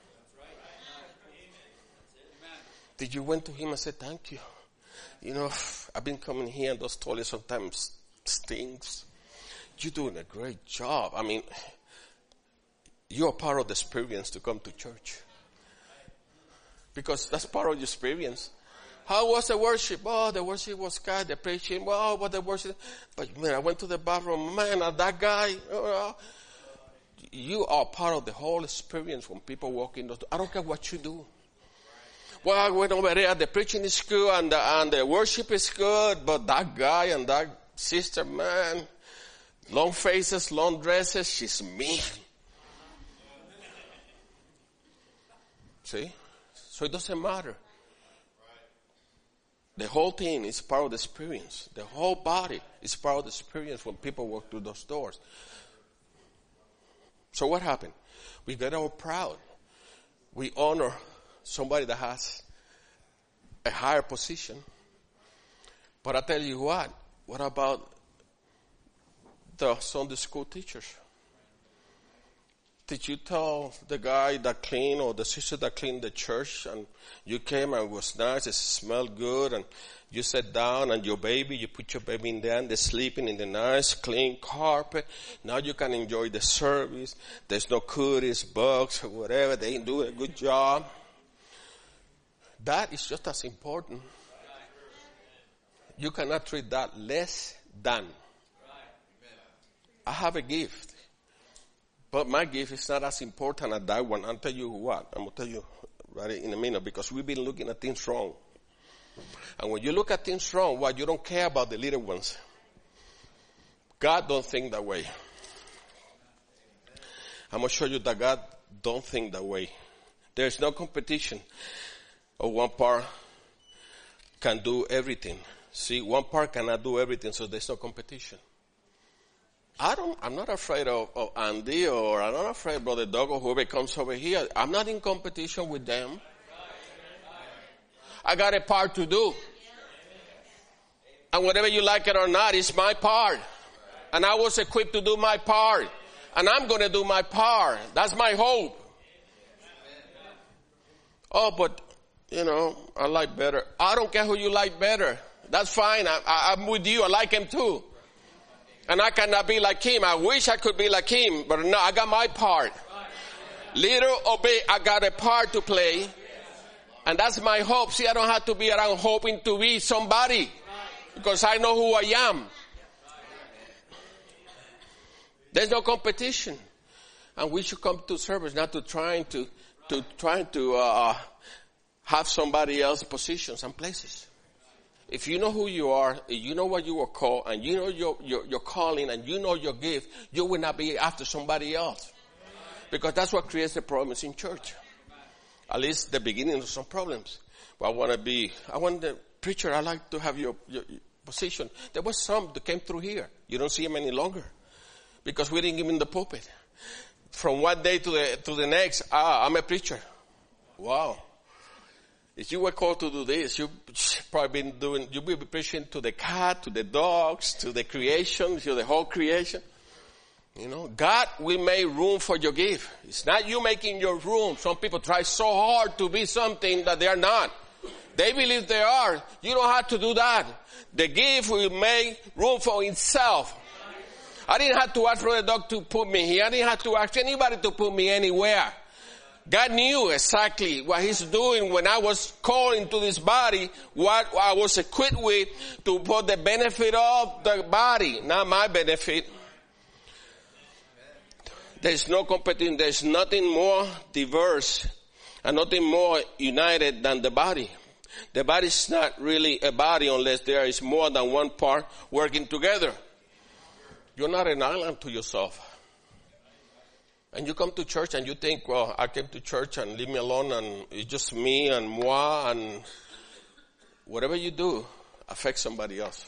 Did you went to him and said, thank you? You know, I've been coming here and those toilets sometimes stinks. You're doing a great job. I mean, you're part of the experience to come to church. Because that's part of your experience. How was the worship? Oh, the worship was good. The preaching, wow, what the worship. But man, I went to the bathroom, man, that guy. You are part of the whole experience when people walk in. I don't care what you do. Well, I went over there, the preaching is good and the worship is good, but that guy and that sister, man, long faces, long dresses, she's mean. See? So it doesn't matter. The whole thing is part of the experience. The whole body is part of the experience when people walk through those doors. So what happened? We get all proud. We honor somebody that has a higher position. But I tell you what about the Sunday school teachers? Did you tell the guy that cleaned or the sister that cleaned the church and you came and it was nice, it smelled good, and you sat down and you put your baby in there and they're sleeping in the nice clean carpet. Now you can enjoy the service. There's no cooties, bugs, or whatever. They ain't doing a good job. That is just as important. You cannot treat that less than. I have a gift. But my gift is not as important as that one. I'll tell you what. I'm going to tell you right in a minute, because we've been looking at things wrong. And when you look at things wrong, you don't care about the little ones. God don't think that way. I'm going to show you that God don't think that way. There's no competition. Or one part can do everything. See, one part cannot do everything, so there's no competition. I'm not afraid of Andy, or I'm not afraid of Brother Doug or whoever comes over here. I'm not in competition with them. I got a part to do. And whatever you like it or not, it's my part. And I was equipped to do my part. And I'm going to do my part. That's my hope. Oh, but, I like better. I don't care who you like better. That's fine. I'm with you. I like him too. And I cannot be like him. I wish I could be like him, but no, I got my part. Little or big, I got a part to play. And that's my hope. See, I don't have to be around hoping to be somebody, because I know who I am. There's no competition. And we should come to service not to trying to have somebody else's positions and places. If you know who you are, you know what you were called, and you know your calling, and you know your gift, you will not be after somebody else. Because that's what creates the problems in church. At least the beginning of some problems. But I want the preacher, I like to have your position. There was some that came through here. You don't see them any longer. Because we didn't give them the pulpit. From one day to the next, I'm a preacher. Wow. If you were called to do this, you've be preaching to the cat, to the dogs, to the creation, to the whole creation. God will make room for your gift. It's not you making your room. Some people try so hard to be something that they are not. They believe they are. You don't have to do that. The gift will make room for itself. I didn't have to ask for the dog to put me here. I didn't have to ask anybody to put me anywhere. God knew exactly what he's doing when I was called into this body, what I was equipped with to put the benefit of the body, not my benefit. There's no competition. There's nothing more diverse and nothing more united than the body. The body is not really a body unless there is more than one part working together. You're not an island to yourself. And you come to church and you think, well, I came to church and leave me alone and it's just me and moi, and whatever you do affects somebody else.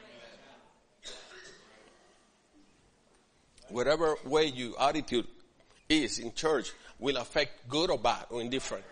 Whatever way your attitude is in church will affect good or bad or indifferent.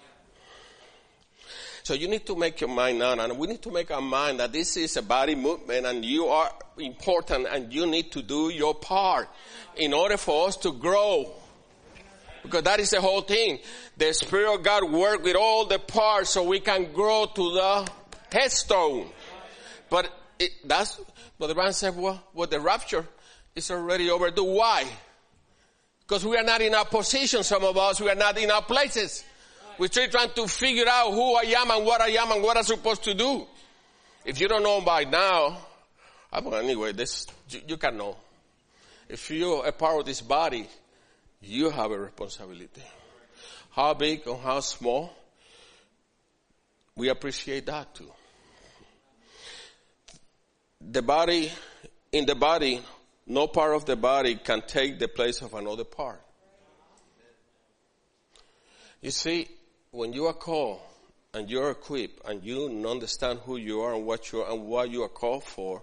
So you need to make your mind now, and we need to make our mind that this is a body movement and you are important and you need to do your part in order for us to grow. Because that is the whole thing. The Spirit of God works with all the parts so we can grow to the headstone. But Brother Brown said, well, the rapture is already overdue. Why? Because we are not in our position, some of us. We are not in our places. We're still trying to figure out who I am and what I'm supposed to do. If you don't know by now, anyway, you can know. If you're a part of this body, you have a responsibility. How big or how small, we appreciate that too. In the body, no part of the body can take the place of another part. You see, when you are called and you're equipped and you understand who you are and what you are called for,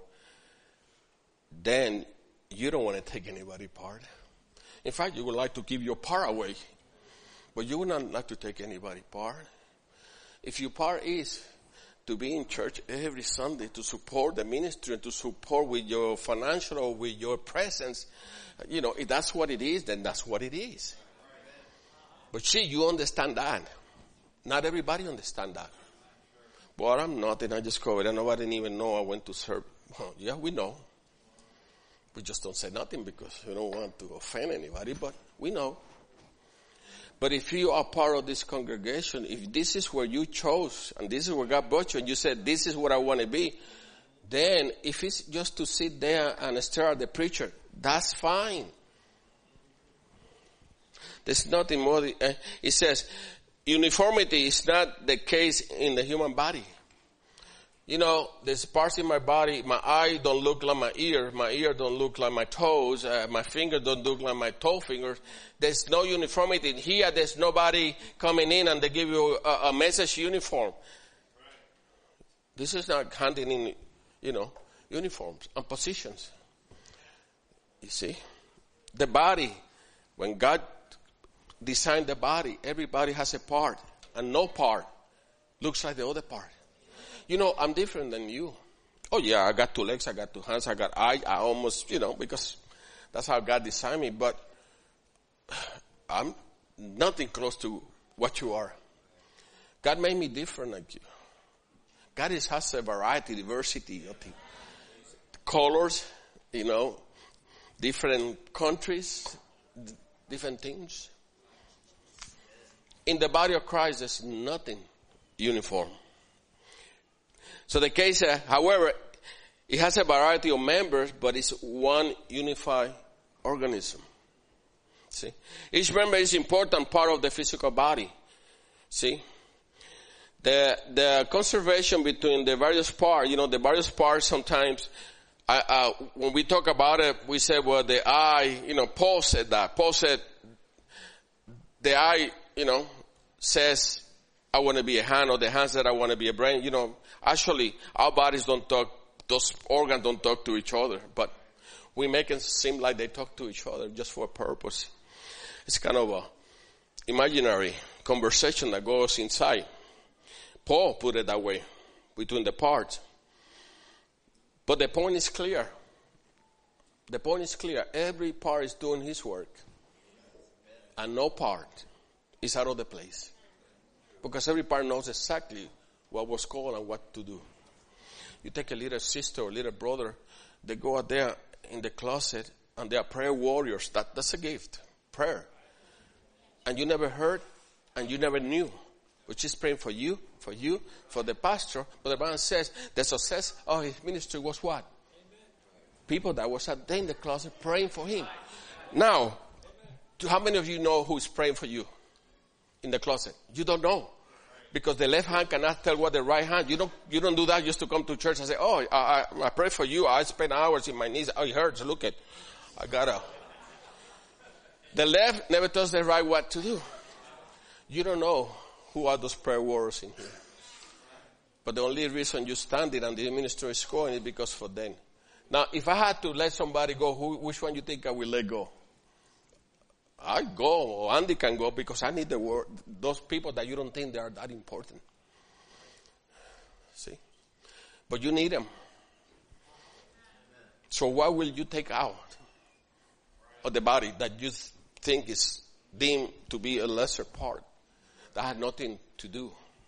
then you don't want to take anybody's part. In fact, you would like to give your part away, but you would not like to take anybody's part. If your part is to be in church every Sunday, to support the ministry and to support with your financial or with your presence. You know, if that's what it is, then that's what it is. But see, you understand that. Not everybody understand that. But I'm not, and I just covered it. Nobody didn't even know I went to serve. Yeah, we know. We just don't say nothing because we don't want to offend anybody, but we know. But if you are part of this congregation, if this is where you chose, and this is where God brought you, and you said, this is what I want to be, then if it's just to sit there and stare at the preacher, that's fine. There's nothing more. It says, uniformity is not the case in the human body. You know, there's parts in my body, my eye don't look like my ear don't look like my toes, my finger don't look like my toe fingers. There's no uniformity. Here, there's nobody coming in and they give you a message uniform. This is not handing in, you know, uniforms and positions. You see? The body, when God designed the body, everybody has a part, and no part looks like the other part. You know, I'm different than you. Oh yeah, I got 2 legs, I got 2 hands, I got eyes, I almost, you know, because that's how God designed me, but I'm nothing close to what you are. God made me different like you. God has a variety, diversity of the colors, you know, different countries, different things. In the body of Christ, there's nothing uniform. So the case, however, it has a variety of members, but it's one unified organism. See? Each member is an important part of the physical body. See? The conservation between the various parts, you know, the various parts sometimes, when we talk about it, we say, well, the eye, you know, Paul said that. Paul said, the eye, you know, says, I want to be a hand, or the hand said, I want to be a brain. You know, actually, our bodies don't talk, those organs don't talk to each other, but we make it seem like they talk to each other just for a purpose. It's kind of a imaginary conversation that goes inside. Paul put it that way, between the parts. But the point is clear. The point is clear. Every part is doing his work. And no part is out of the place. Because every part knows exactly what was called and what to do. You take a little sister or little brother, they go out there in the closet and they are prayer warriors. That's a gift. Prayer. And you never heard and you never knew. Which is praying for you, for the pastor. But the Bible says the success of his ministry was what? Amen. People that was out there in the closet praying for him. Now, how many of you know who is praying for you in the closet? You don't know. Because the left hand cannot tell what the right hand. You don't do that just to come to church and say, oh, I pray for you. I spend hours in my knees. Oh, it hurts. Look at, the left never tells the right what to do. You don't know who are those prayer warriors in here. But the only reason you stand it and the ministry is going is because for them. Now, if I had to let somebody go, which one you think I will let go? I go, or Andy can go, because I need those people that you don't think they are that important. See? But you need them. So what will you take out of the body that you think is deemed to be a lesser part, that had nothing to do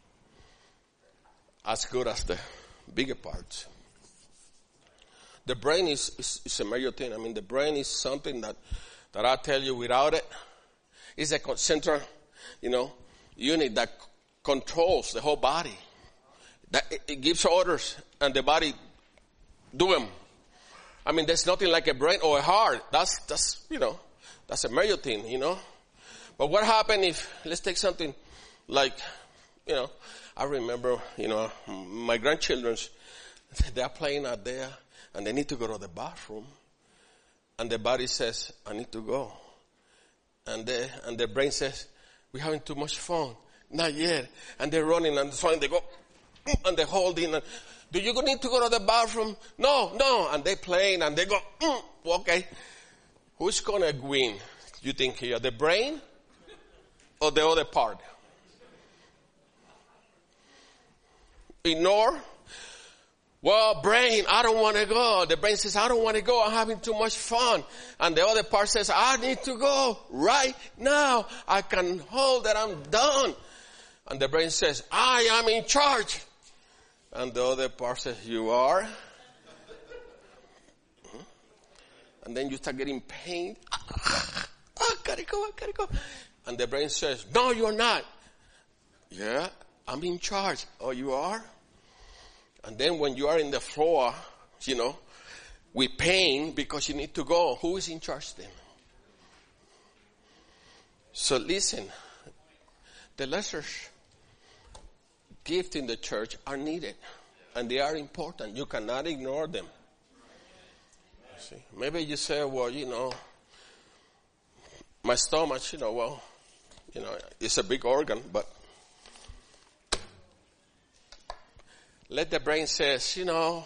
as good as the bigger parts? The brain is a major thing. I mean, the brain is something that I tell you, without it, it's a central, you know, unit that controls the whole body. That it gives orders and the body do them. I mean, there's nothing like a brain or a heart. That's you know, that's a major thing, you know. But what happened if, let's take something like, you know, I remember, you know, my grandchildren's, they're playing out there and they need to go to the bathroom. And the body says, I need to go. And the brain says, we're having too much fun. Not yet. And they're running and so they go, and they're holding. And, do you need to go to the bathroom? No. And they're playing and they go, okay. Who's going to win, you think here? The brain or the other part? ignore? Well, brain, I don't want to go. The brain says, I don't want to go. I'm having too much fun. And the other part says, I need to go right now. I can hold that I'm done. And the brain says, I am in charge. And the other part says, you are? And then you start getting pain. I gotta go. And the brain says, no, you're not. Yeah, I'm in charge. Oh, you are? And then when you are in the floor, with pain because you need to go, who is in charge then? So listen, the lesser gifts in the church are needed. And they are important. You cannot ignore them. See, maybe you say, well, my stomach, it's a big organ, but let the brain says,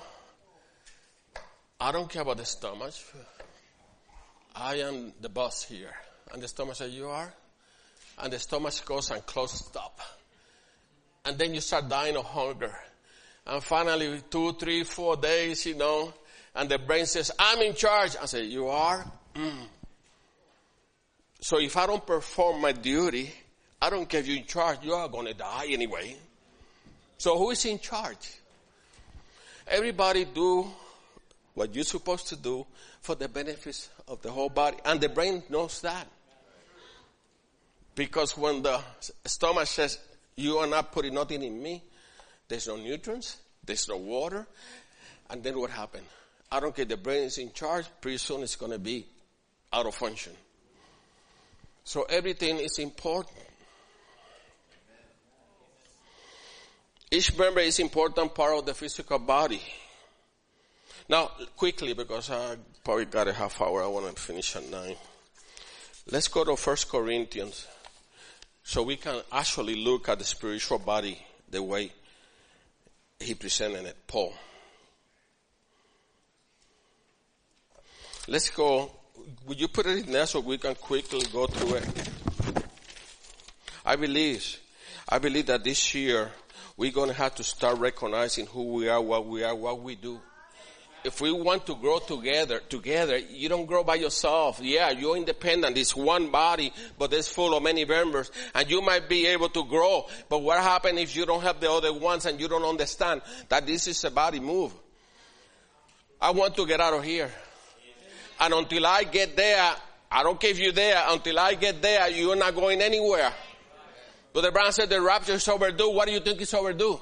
I don't care about the stomach. I am the boss here. And the stomach says, you are? And the stomach goes and closes up. And then you start dying of hunger. And finally, 2, 3, 4 days, and the brain says, I'm in charge. I say, you are? So if I don't perform my duty, I don't give you in charge. You are going to die anyway. So who is in charge? Everybody do what you're supposed to do for the benefits of the whole body. And the brain knows that. Because when the stomach says, you are not putting nothing in me, there's no nutrients, there's no water. And then what happened? I don't care, the brain is in charge, pretty soon it's going to be out of function. So everything is important. Each member is important part of the physical body. Now, quickly, because I probably got a half hour, I want to finish at 9. Let's go to 1 Corinthians so we can actually look at the spiritual body the way he presented it, Paul. Let's go. Would you put it in there so we can quickly go through it? I believe that this year we're going to have to start recognizing who we are, what we do. If we want to grow together, you don't grow by yourself. Yeah, you're independent. It's one body, but it's full of many members. And you might be able to grow. But what happens if you don't have the other ones and you don't understand that this is a body move? I want to get out of here. And until I get there, I don't care if you're there, until I get there, you're not going anywhere. Brother Brown said the rapture is overdue. What do you think is overdue?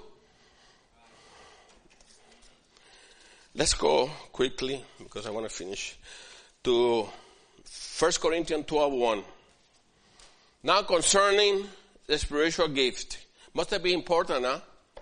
Let's go quickly, because I want to finish, to 1 Corinthians 12:1. Now concerning the spiritual gift. Must that be important, huh?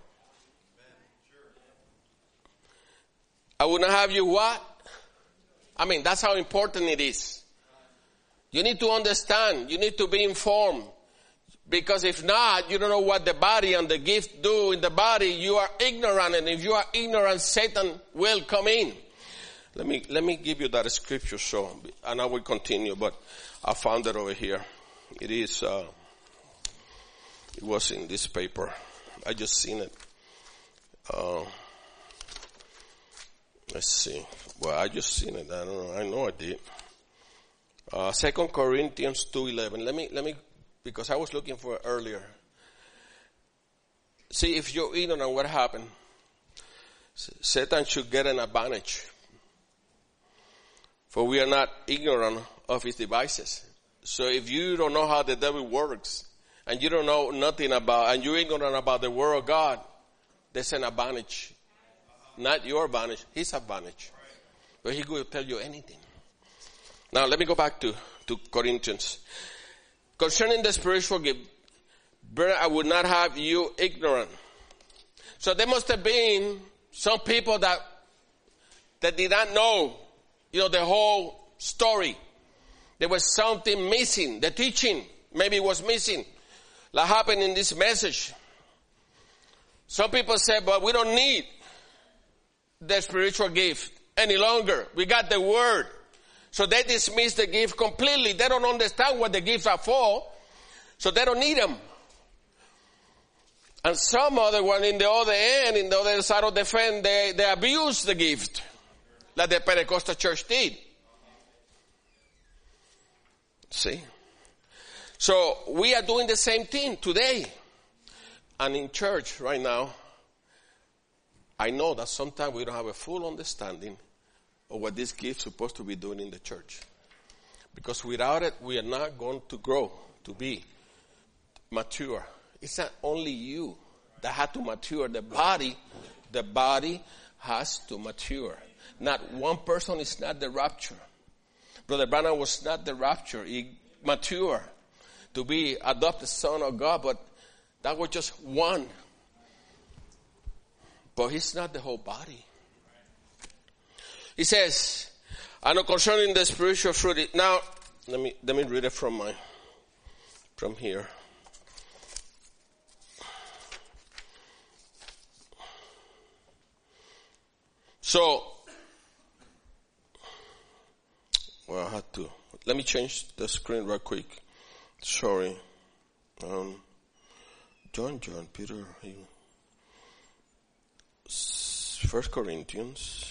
I would not have you what? That's how important it is. You need to understand. You need to be informed. Because if not, you don't know what the body and the gift do in the body. You are ignorant, and if you are ignorant, Satan will come in. Let me give you that scripture, and I will continue. But I found it over here. It is. It was in this paper. I just seen it. Let's see. Well, I just seen it. I don't know. I know I did. 2 Corinthians 2:11. Let me. Because I was looking for it earlier. See, if you're ignorant, what happened? Satan should get an advantage. For we are not ignorant of his devices. So if you don't know how the devil works, and you don't know nothing about, and you're ignorant about the word of God, there's an advantage. Not your advantage, his advantage. But he will tell you anything. Now let me go back to Corinthians. Concerning the spiritual gift, brother, I would not have you ignorant. So there must have been some people that did not know, the whole story. There was something missing. The teaching maybe was missing. Like happened in this message. Some people said, but we don't need the spiritual gift any longer. We got the word. So they dismiss the gift completely. They don't understand what the gifts are for. So they don't need them. And some other one in the other end, in the other side of the fence, they abuse the gift, like the Pentecostal church did. See? So we are doing the same thing today. And in church right now, I know that sometimes we don't have a full understanding of what this gift is supposed to be doing in the church. Because without it, we are not going to grow, to be mature. It's not only you that have to mature. The body has to mature. Not one person is not the rapture. Brother Branham was not the rapture. He matured to be adopted son of God, but that was just one. But he's not the whole body. He says, I know concerning the spiritual fruit. Now, let me read it from here. So, well, I had to. Let me change the screen real quick. Sorry. John, Peter, 1 Corinthians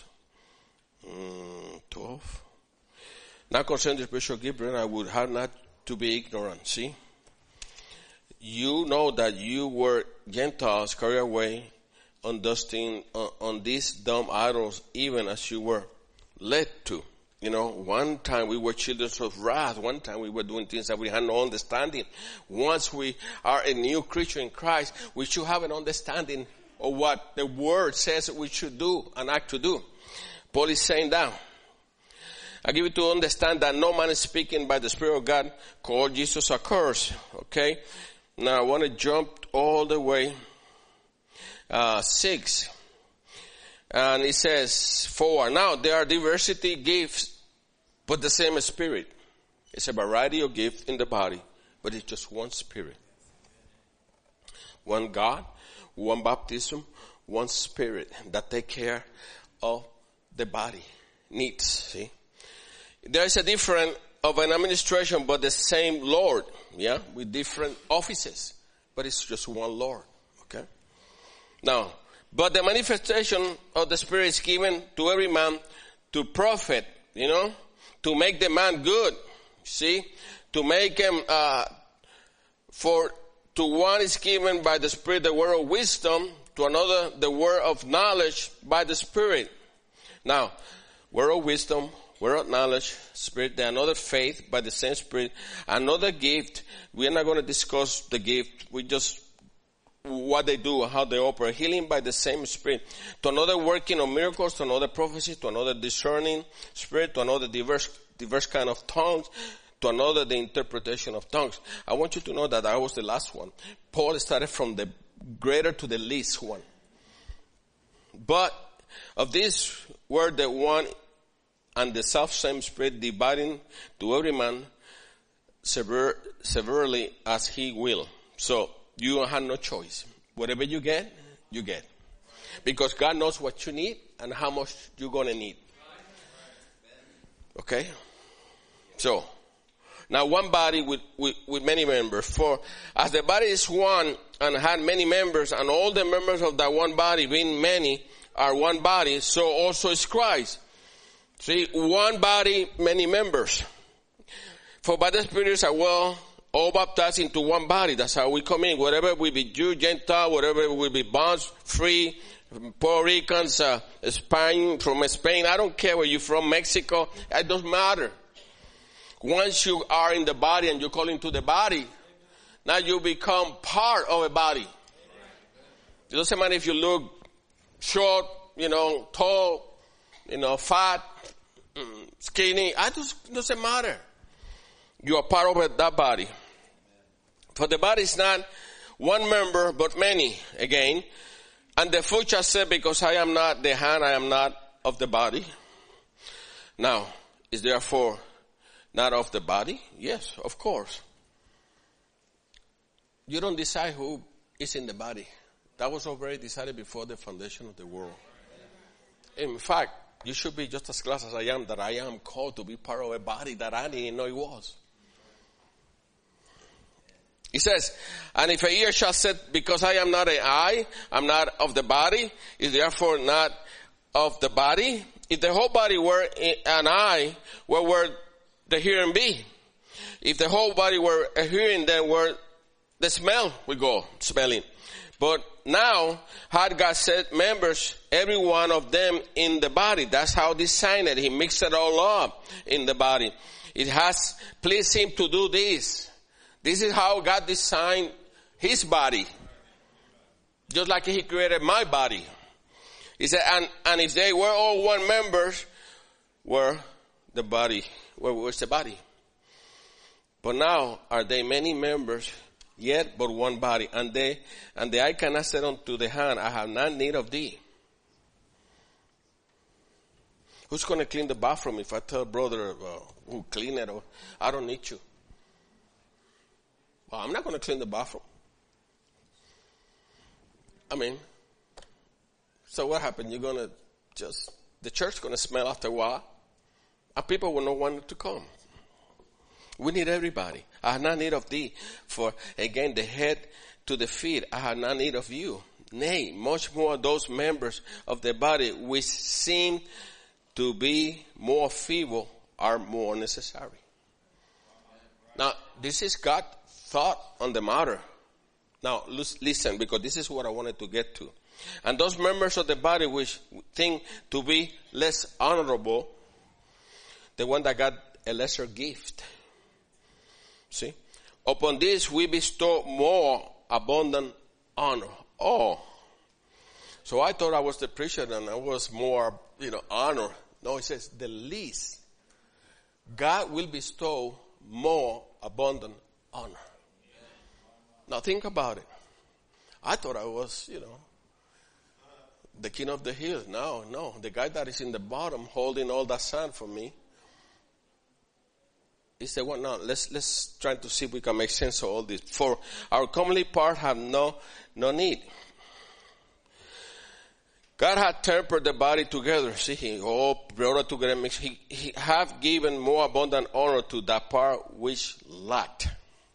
12. Now concerning the spiritual gift, brethren, I would have not to be ignorant. See? You know that you were Gentiles carried away on these dumb idols, even as you were led to. You know, one time we were children of wrath. One time we were doing things that we had no understanding. Once we are a new creature in Christ, we should have an understanding of what the Word says we should do and act to do. Paul is saying that. I give you to understand that no man is speaking by the Spirit of God called Jesus accursed. Okay? Now I want to jump all the way 6. And it says 4. Now there are diversity gifts, but the same Spirit. It's a variety of gifts in the body, but it's just one Spirit. One God, one baptism, one Spirit that take care of the body needs. See? There is a different of an administration, but the same Lord. Yeah? With different offices. But it's just one Lord. Okay? Now, but the manifestation of the Spirit is given to every man to profit, you know, to make the man good, see, to make him, to one is given by the Spirit the word of wisdom, to another the word of knowledge by the Spirit. Now, word of wisdom, word of knowledge, Spirit, then another faith by the same Spirit, another gift. We are not going to discuss the gift. We just what they do, how they operate. Healing by the same Spirit. To another working of miracles, to another prophecy, to another discerning spirit, to another diverse kind of tongues, to another the interpretation of tongues. I want you to know that I was the last one. Paul started from the greater to the least one. But of this were the one and the self-same Spirit dividing to every man severely as he will. So, you have no choice. Whatever you get, you get. Because God knows what you need and how much you're going to need. Okay? So, now one body with many members. For as the body is one and had many members, and all the members of that one body, being many, are one body, so also is Christ. See, one body, many members. For by the Spirit are all baptized into one body. That's how we come in. Whatever we be Jew, Gentile, whatever we be bonds, free, Puerto Ricans, Spain, from Spain. I don't care where you're from, Mexico. It doesn't matter. Once you are in the body and you call into the body, now you become part of a body. It doesn't matter if you look short, tall, fat, skinny. It doesn't matter. You are part of that body. For the body is not one member, but many, again. And the foot shall say, because I am not the hand, I am not of the body. Now, is therefore not of the body? Yes, of course. You don't decide who is in the body. That was already decided before the foundation of the world. In fact, you should be just as glad as I am that I am called to be part of a body that I didn't know it was. He says, and if a ear shall say, because I am not an eye, I'm not of the body, is therefore not of the body. If the whole body were an eye, where would the hearing be? If the whole body were a hearing, then where the smell would go, smelling. But now, had God set members, every one of them in the body. That's how he designed it. He mixed it all up in the body. It has pleased him to do this. This is how God designed his body. Just like he created my body. He said, and if they were all one members, where the body, where was the body? But now are they many members, yet but one body. And the eye cannot say unto the hand, I have not need of thee. Who's going to clean the bathroom if I tell brother who clean it, or I don't need you? Well, I'm not going to clean the bathroom. I mean, so what happened? You're going to the church going to smell after a while, and people will not want to come. We need everybody. I have not need of thee. For again, the head to the feet, I have not need of you. Nay, much more those members of the body which seem to be more feeble are more necessary. Now, this is God's thought on the matter. Now, listen, because this is what I wanted to get to. And those members of the body which think to be less honorable, the one that got a lesser gift. See? Upon this we bestow more abundant honor. Oh. So I thought I was the preacher and I was more, honor. No, it says the least. God will bestow more abundant honor. Now think about it. I thought I was, the king of the hill. No. The guy that is in the bottom holding all that sand for me. He said, well, now let's try to see if we can make sense of all this. For our comely part have no need. God had tempered the body together. See, he all brought it together. He have given more abundant honor to that part which lacked.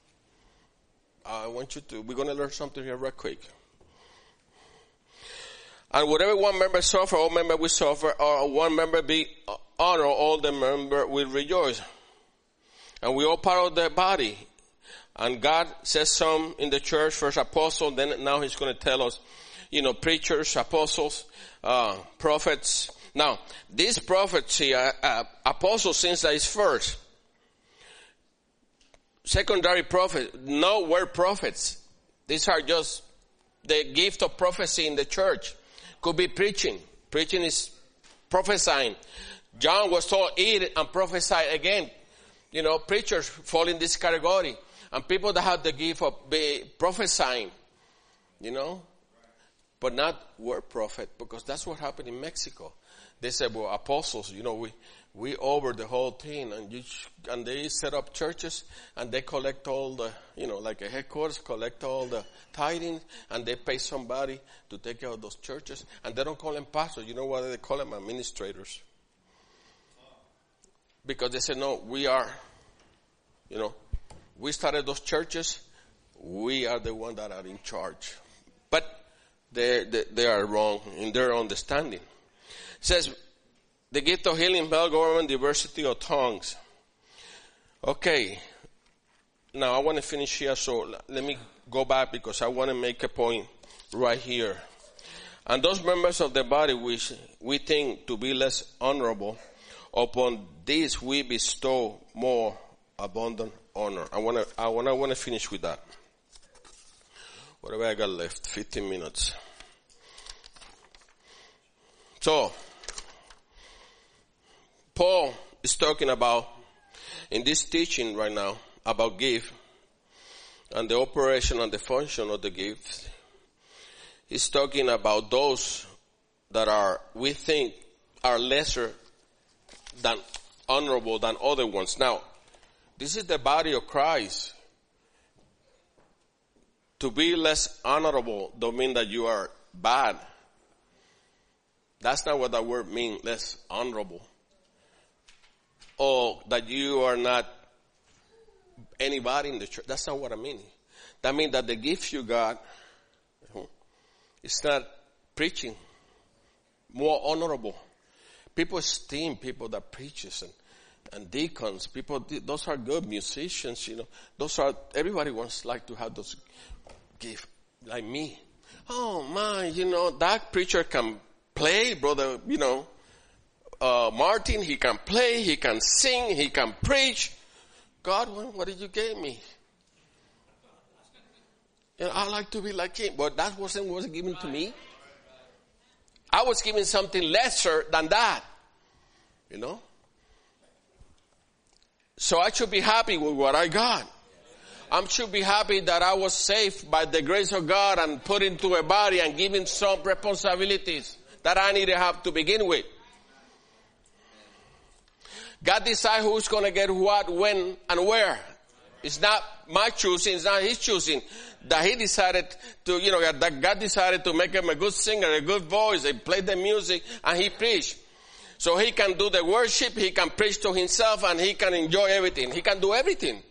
I want you to, we're going to learn something here real quick. And whatever one member suffer, all members will suffer, or one member be honored, all the members will rejoice. And we all part of the body. And God says some in the church, first apostle, then now he's going to tell us, preachers, apostles, prophets. Now, these prophets, apostles, since that is first. Secondary prophets, no word prophets. These are just the gift of prophecy in the church. Could be preaching. Preaching is prophesying. John was told, eat and prophesy again. Preachers fall in this category. And people that have the gift of prophesying, but not word prophet, because that's what happened in Mexico. They said, well, apostles, we over the whole thing, and they set up churches, and they collect all the, like a headquarters, collect all the tithing, and they pay somebody to take care of those churches, and they don't call them pastors. You know what they call them? Administrators. Because they said, no, we are, we started those churches, we are the ones that are in charge. But they are wrong in their understanding. It says, the gift of healing, well, government, diversity of tongues. Okay. Now I want to finish here, so let me go back because I want to make a point right here. And those members of the body which we think to be less honorable, upon this we bestow more abundant honor. I want to finish with that. Whatever I got left, 15 minutes. So, Paul is talking about, in this teaching right now, about gift and the operation and the function of the gift. He's talking about those that we think are lesser than honorable than other ones. Now, this is the body of Christ. To be less honorable don't mean that you are bad. That's not what that word means, less honorable. Or that you are not anybody in the church. That's not what I mean. that means that the gift you got is not preaching, more honorable. People esteem people that preaches and deacons. People, those are good musicians, everybody wants like to have those gifts, like me. Oh my, that preacher can play, brother, Martin, he can play, he can sing, he can preach. God, what did you give me? I like to be like him, but that wasn't given to me. I was given something lesser than that, So I should be happy with what I got. I should be happy that I was saved by the grace of God and put into a body and given some responsibilities that I need to have to begin with. God decides who's going to get what, when, and where. It's not my choosing, it's not his choosing. That he decided to, that God decided to make him a good singer, a good voice, he played the music, and he preached. So he can do the worship, he can preach to himself, and he can enjoy everything. He can do everything.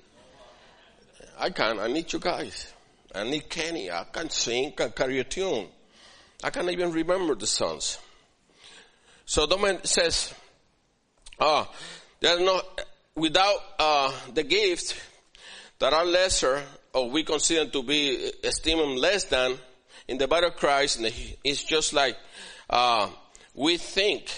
I need you guys. I need Kenny. I can sing, can carry a tune. I can't even remember the songs. So the man says, there's no, without the gifts that are lesser, or we consider to be esteemed less than, in the body of Christ, it's just like we think,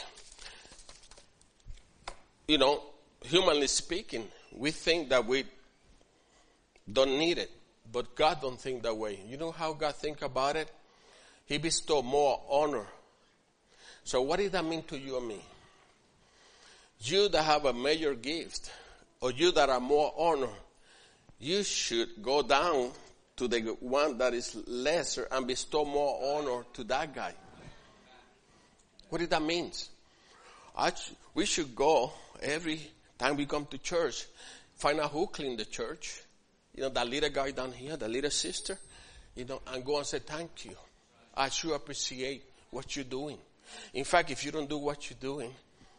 humanly speaking, we think that we don't need it. But God don't think that way. You know how God think about it? He bestow more honor. So what does that mean to you and me? You that have a major gift, or you that are more honor, you should go down to the one that is lesser and bestow more honor to that guy. What does that mean? We should go every time we come to church, find out who cleaned the church. That little guy down here, the little sister, and go and say, thank you. I sure appreciate what you're doing. In fact, if you don't do what you're doing,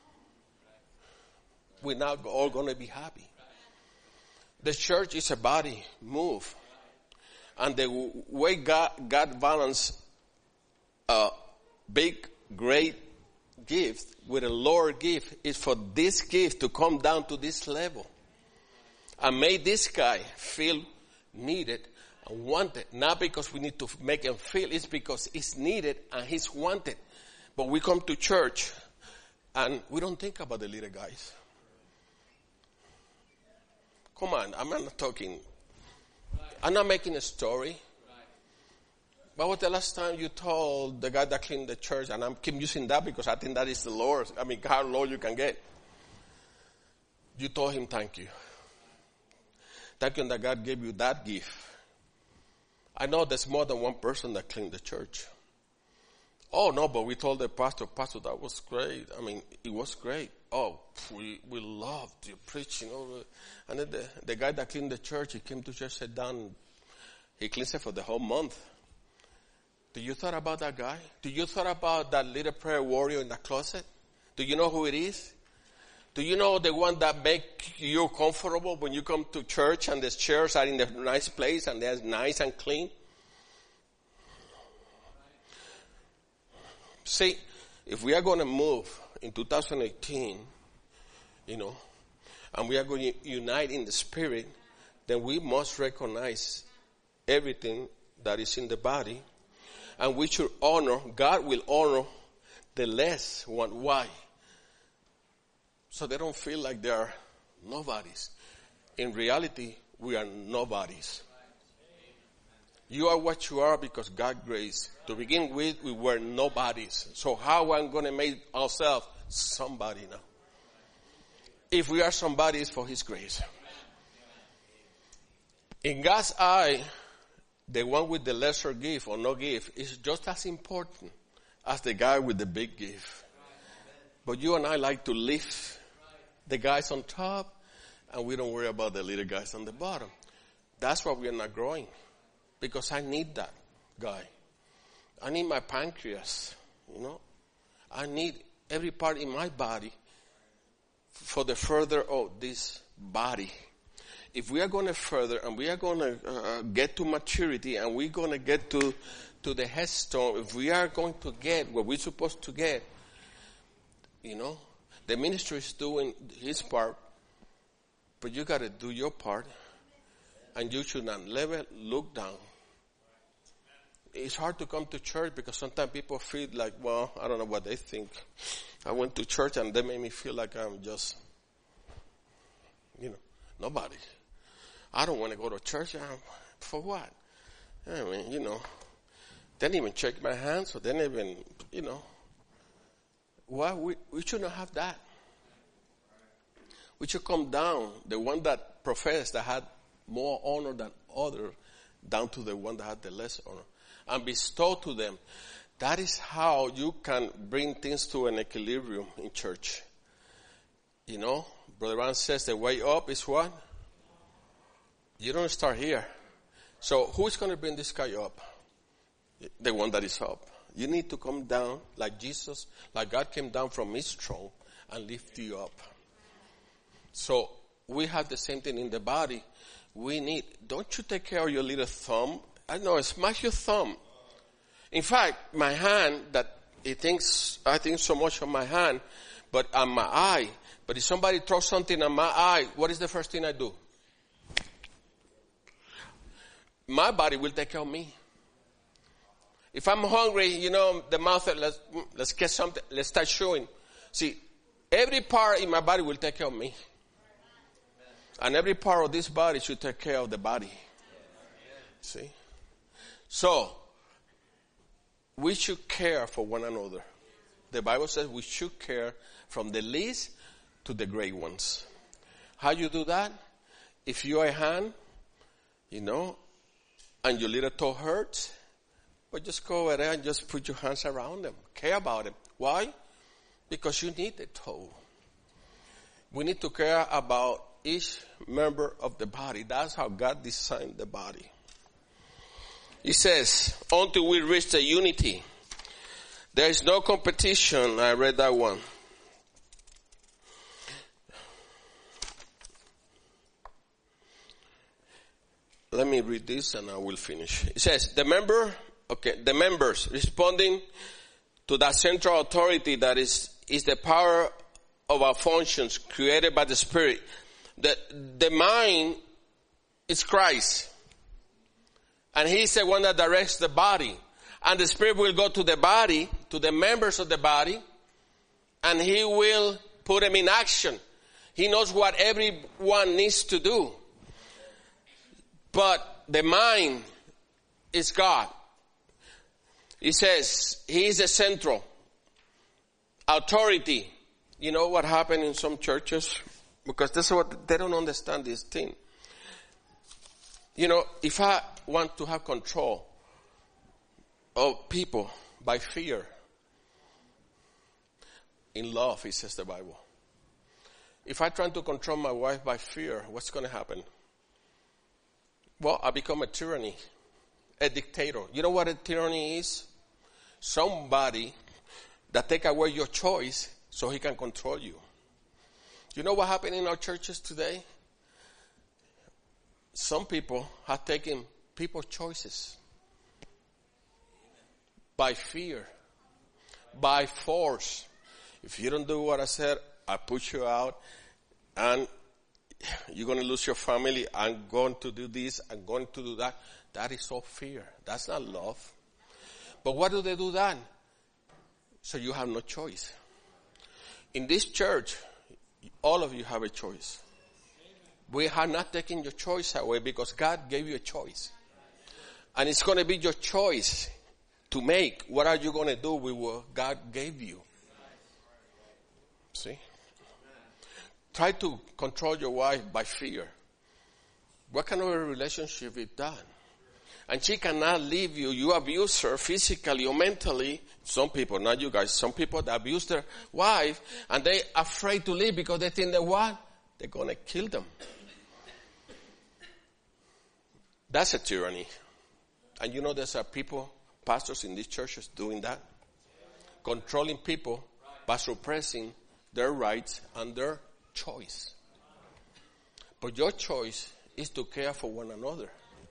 we're not all going to be happy. The church is a body, move. And the way God balanced a big, great gift with a lower gift is for this gift to come down to this level. And made this guy feel needed and wanted. Not because we need to make him feel, it's because it's needed and he's wanted. But we come to church and we don't think about the little guys. Come on, I'm not making a story. But what the last time you told the guy that cleaned the church, and I'm keep using that because I think that is the Lord. How low you can get. You told him thank you. Thank you that God gave you that gift. I know there's more than one person that cleaned the church. Oh no, but we told the pastor, that was great. It was great. Oh, we loved your preaching. And then the guy that cleaned the church, he came to church, sat down, he cleansed it for the whole month. Do you thought about that guy? Do you thought about that little prayer warrior in the closet? Do you know who it is? Do you know the one that make you comfortable when you come to church and the chairs are in the nice place and they're nice and clean? See, if we are going to move in 2018, and we are going to unite in the spirit, then we must recognize everything that is in the body, and we should honor, God will honor the less one. Why? So they don't feel like they are nobodies. In reality, we are nobodies. You are what you are because God's grace. To begin with, we were nobodies. So how am I going to make ourselves somebody now? If we are somebody, it's for His grace. In God's eye, the one with the lesser gift or no gift is just as important as the guy with the big gift. But you and I like to lift the guys on top, and we don't worry about the little guys on the bottom. That's why we are not growing. Because I need that guy. I need my pancreas, I need every part in my body for the further of this body. if we are going to further and we are going to get to maturity and we're going to get to the headstone, if we are going to get what we're supposed to get, the ministry is doing his part, but you got to do your part, and you should not never look down. It's hard to come to church because sometimes people feel like, well, I don't know what they think. I went to church and they made me feel like I'm just, nobody. I don't want to go to church. For what? I mean, they didn't even shake my hand, so they didn't even, Well, we should not have that. We should come down, the one that professed that had more honor than others, down to the one that had the less honor, and bestow to them. That is how you can bring things to an equilibrium in church. Brother Ron says the way up is what? You don't start here. So who's going to bring this guy up? The one that is up. You need to come down like Jesus, like God came down from his throne and lift you up. So we have the same thing in the body. Don't you take care of your little thumb? I know, smash your thumb. In fact, my hand, I think so much of my hand, but on my eye. But if somebody throws something on my eye, what is the first thing I do? My body will take care of me. If I'm hungry, the mouth, let's get something, let's start chewing. See, every part in my body will take care of me. And every part of this body should take care of the body. See? So, we should care for one another. The Bible says we should care from the least to the great ones. How you do that? If you're a hand, and your little toe hurts, but just go over there and just put your hands around them. Care about them. Why? Because you need the toe. We need to care about each member of the body. That's how God designed the body. He says, until we reach the unity, there is no competition. I read that one. Let me read this and I will finish. It says, the members responding to that central authority that is the power of our functions created by the Spirit. The mind is Christ. And he's the one that directs the body. And the Spirit will go to the body, to the members of the body, and he will put them in action. He knows what everyone needs to do. But the mind is God. He says he is the central authority. You know what happened in some churches? Because this is what they don't understand this thing. If I want to have control of people by fear, in love, it says the Bible. If I try to control my wife by fear, what's going to happen? Well, I become a tyranny, a dictator. You know what a tyranny is? Somebody that take away your choice so he can control you. You know what happened in our churches today? Some people have taken people's choices by fear, by force. If you don't do what I said, I put you out and you're going to lose your family. I'm going to do this. I'm going to do that. That is all fear. That's not love. But what do they do then? So you have no choice. In this church, all of you have a choice. We are not taking your choice away because God gave you a choice. And it's going to be your choice to make. What are you going to do with what God gave you? See? Try to control your wife by fear. What kind of a relationship is that? And she cannot leave you. You abuse her physically or mentally. Some people, not you guys, some people that abuse their wife and they afraid to leave because they think that what? They're going to kill them. That's a tyranny. And there's people, pastors in these churches doing that. Controlling people by suppressing their rights and their choice. But your choice is to care for one another.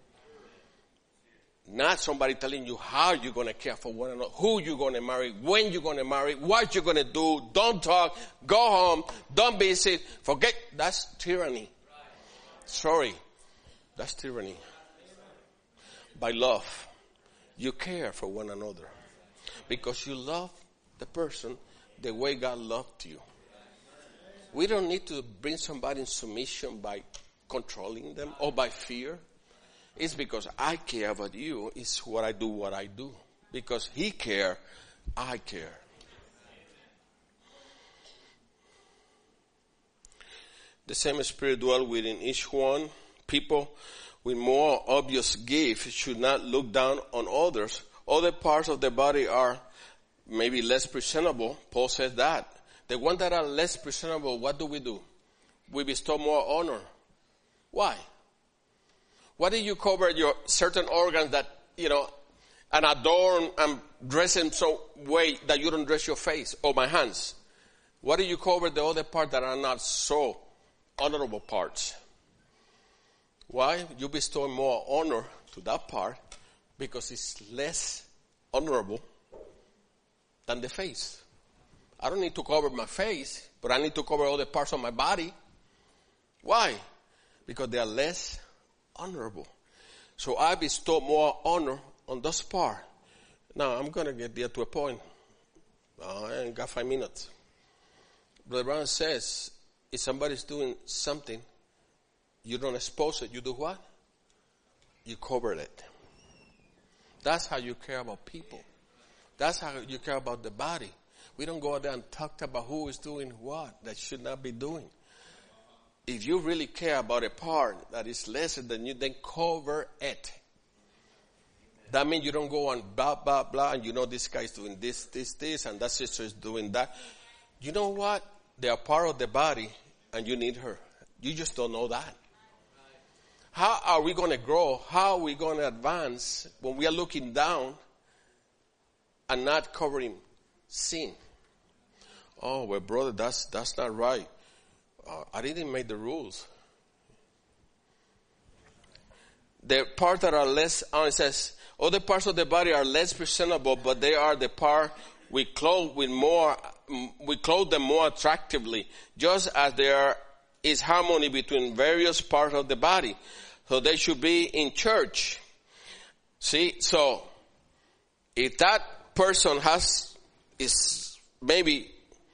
Not somebody telling you how you're going to care for one another, who you're going to marry, when you're going to marry, what you're going to do. Don't talk. Go home. Don't visit. Forget. That's tyranny. Sorry. That's tyranny. By love, you care for one another. Because you love the person the way God loved you. We don't need to bring somebody in submission by controlling them or by fear. It's because I care about you. It's what I do. Because he care, I care. The same Spirit dwells within each one. People with more obvious gifts should not look down on others. Other parts of the body are maybe less presentable. Paul says that. The ones that are less presentable, what do? We bestow more honor. Why? Why do you cover your certain organs that, and adorn and dress in some way that you don't dress your face or my hands? Why do you cover the other parts that are not so honorable parts? Why? You bestow more honor to that part because it's less honorable than the face. I don't need to cover my face, but I need to cover other parts of my body. Why? Because they are less honorable. So I bestow more honor on those parts. Now, I'm going to get there to a point. I ain't got 5 minutes. Brother Brown says, if somebody's doing something, you don't expose it. You do what? You cover it. That's how you care about people. That's how you care about the body. We don't go out there and talk about who is doing what that should not be doing. If you really care about a part that is lesser than you, then cover it. That means you don't go on blah, blah, blah, and this guy is doing this, and that sister is doing that. You know what? They are part of the body, and you need her. You just don't know that. How are we going to grow? How are we going to advance when we are looking down and not covering sin? Oh, well, brother, that's not right. I didn't make the rules. The parts that are less, it says, other parts of the body are less presentable, but they are the part we clothe them more attractively, just as there is harmony between various parts of the body. So they should be in church. See, so if that person is maybe,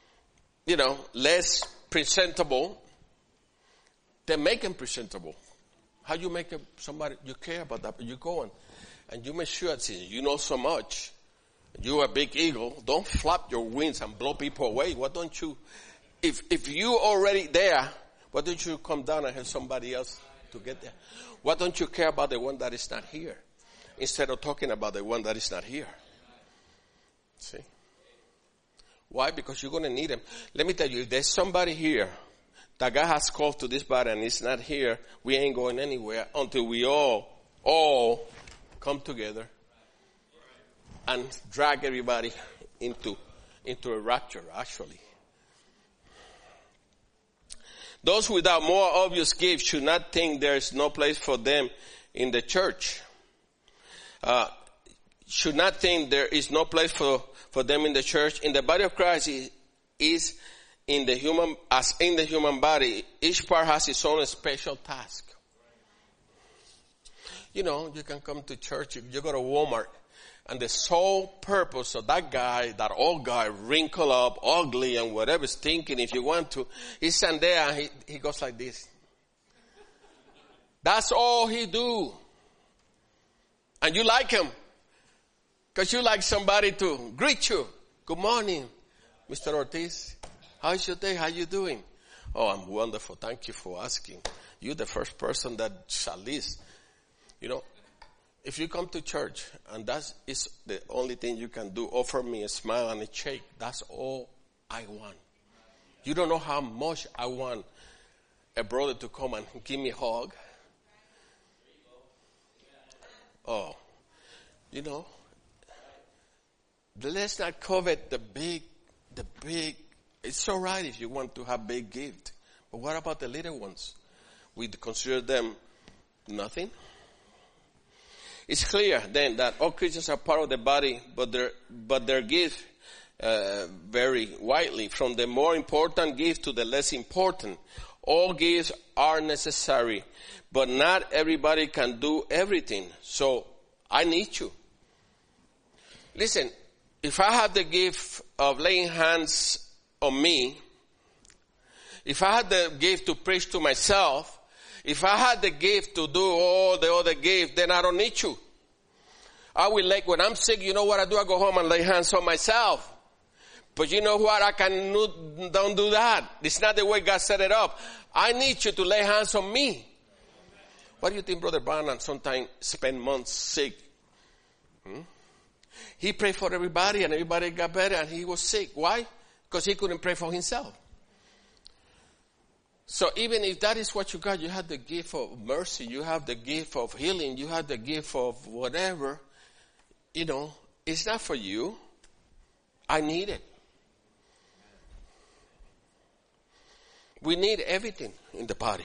less presentable, then make him presentable. How you make somebody, you care about that, but you go and you make sure that you know so much. You're a big eagle. Don't flap your wings and blow people away. Why don't you, if you already there, why don't you come down and help somebody else to get there? Why don't you care about the one that is not here instead of talking about the one that is not here? See? Why? Because you're going to need them. Let me tell you, if there's somebody here that God has called to this body and is not here, we ain't going anywhere until we all come together and drag everybody into a rapture, actually. Those without more obvious gifts should not think there is no place for them in the church. Should not think there is no place for them in the church. In the body of Christ is in the human body, each part has its own special task. You can come to church, you go to Walmart, and the sole purpose of that old guy, wrinkled up, ugly, and whatever stinking, if you want to, he's stand there and he goes like this. That's all he do. And you like him. Because you like somebody to greet you. Good morning, Mr. Ortiz. How's your day? How you doing? Oh, I'm wonderful. Thank you for asking. You're the first person that at least, if you come to church and that is the only thing you can do, offer me a smile and a shake. That's all I want. You don't know how much I want a brother to come and give me a hug. Oh, let's not covet the big, it's all right if you want to have big gift. But what about the little ones? We consider them Nothing. It's clear then that all Christians are part of the body, but their gifts vary widely from the more important gift to the less important. All gifts are necessary, but not everybody can do everything. So I need you. Listen, if I have the gift of laying hands on me, if I had the gift to preach to myself, if I had the gift to do all the other gifts, then I don't need you. I will when I'm sick, you know what I do? I go home and lay hands on myself. But you know what? Don't do that. It's not the way God set it up. I need you to lay hands on me. What do you think Brother Branham sometimes spend months sick? He prayed for everybody and everybody got better and he was sick. Why? Because he couldn't pray for himself. So even if that is what you got, you have the gift of mercy, you have the gift of healing, you have the gift of whatever, it's not for you. I need it. We need everything in the body.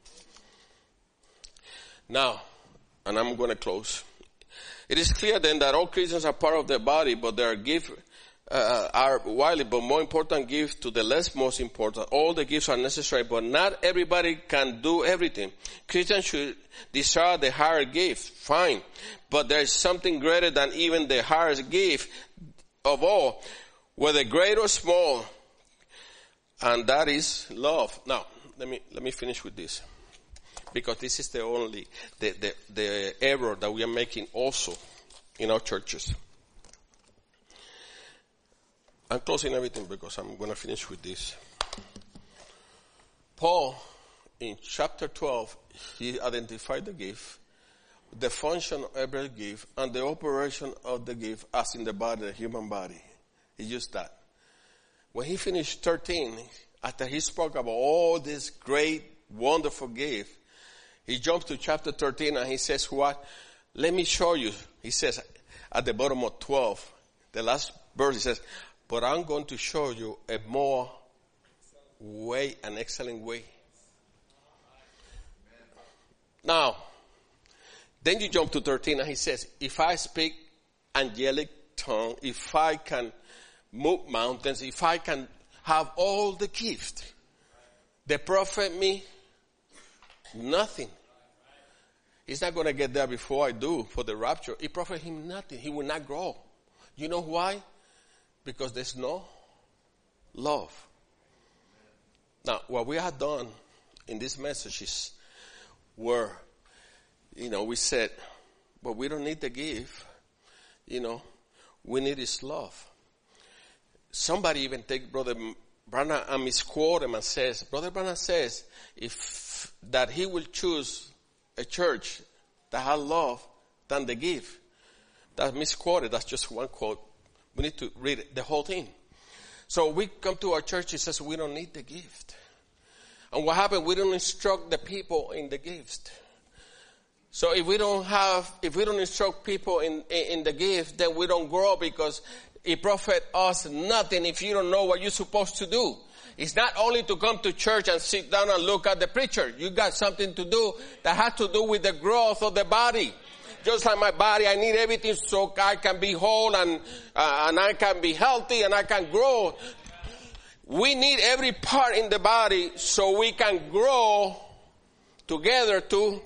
Now, and I'm going to close. It is clear then that all Christians are part of the body, but their gifts are widely, but more important gifts to the less most important. All the gifts are necessary, but not everybody can do everything. Christians should desire the higher gift, fine. But there is something greater than even the highest gift of all, whether great or small, and that is love. Now, let me finish with this, because this is the only, the error that we are making also in our churches. I'm closing everything because I'm going to finish with this. Paul, in chapter 12, he identified the gift, the function of every gift, and the operation of the gift as in the body, the human body. He used that. When he finished 13, after he spoke about all this great, wonderful gift, he jumps to chapter 13 and he says, what? Let me show you. He says at the bottom of 12, the last verse, he says, but I'm going to show you a more way, an excellent way. Now, then you jump to 13 and he says, if I speak angelic tongue, if I can move mountains, if I can have all the gifts, they profit me nothing. He's not going to get there before I do for the rapture. It profit him nothing. He will not grow. You know why? Because there's no love. Now, what we have done in these messages were, we said, but we don't need the gift. We need his love. Somebody even take Brother Branham and misquote him and says, Brother Branham says, that he will choose a church that has love than the gift. That's misquoted. That's just one quote. We need to read the whole thing. So we come to our church, it says we don't need the gift. And what happened? We don't instruct the people in the gift. So if we don't instruct people in the gift, then we don't grow, because it profits us nothing if you don't know what you're supposed to do. It's not only to come to church and sit down and look at the preacher. You got something to do that has to do with the growth of the body. Just like my body, I need everything so I can be whole and I can be healthy and I can grow. We need every part in the body so we can grow together to...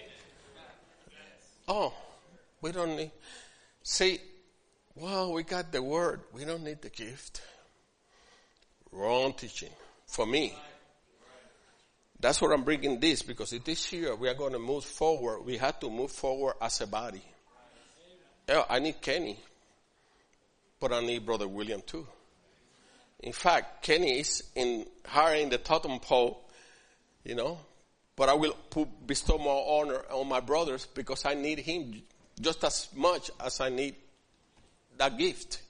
we don't need... See, we got the word. We don't need the gift. Wrong teaching. For me. That's what I'm bringing this, because this year we are going to move forward. We have to move forward as a body. I need Kenny, but I need Brother William too. In fact, Kenny is higher in the totem pole, but I will bestow more honor on my brothers because I need him just as much as I need that gift.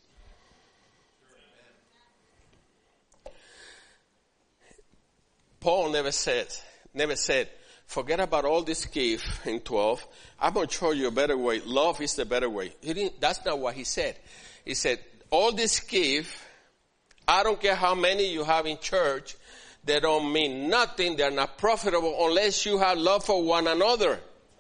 Paul never said, forget about all this gift in 12. I'm going to show you a better way. Love is the better way. That's not what he said. He said, all this gift, I don't care how many you have in church, they don't mean nothing. They're not profitable unless you have love for one another.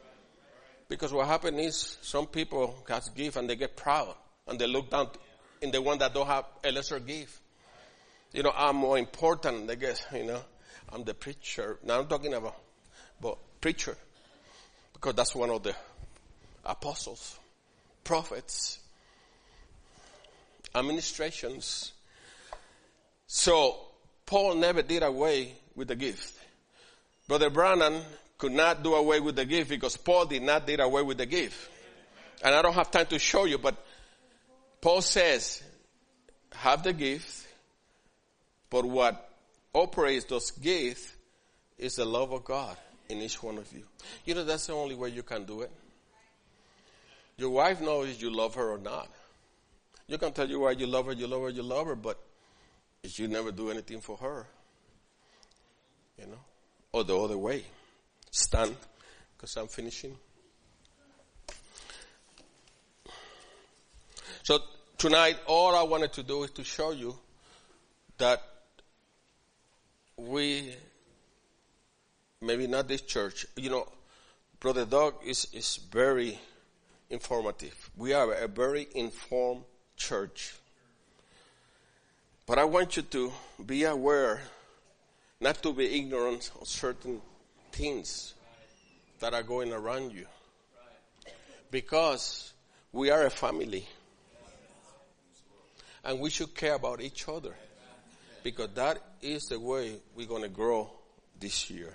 Because what happens is some people has gift and they get proud and they look down in the one that don't have a lesser gift. You know, I'm more important, they guess, you know. I'm the preacher. Now I'm talking about preacher. Because that's one of the apostles, prophets, administrations. So Paul never did away with the gift. Brother Branham could not do away with the gift because Paul did not do away with the gift. And I don't have time to show you, but Paul says, have the gift, but what operates those gifts is the love of God in each one of you. You know, that's the only way you can do it. Your wife knows if you love her or not. You can tell you why you love her, but if you never do anything for her, you know, or the other way. Stand, because I'm finishing. So tonight, all I wanted to do is to show you that we, maybe not this church, you know, Brother Doug is very informative. We are a very informed church. But I want you to be aware, not to be ignorant of certain things that are going around you. Because we are a family. And we should care about each other. Because that is the way we're going to grow this year.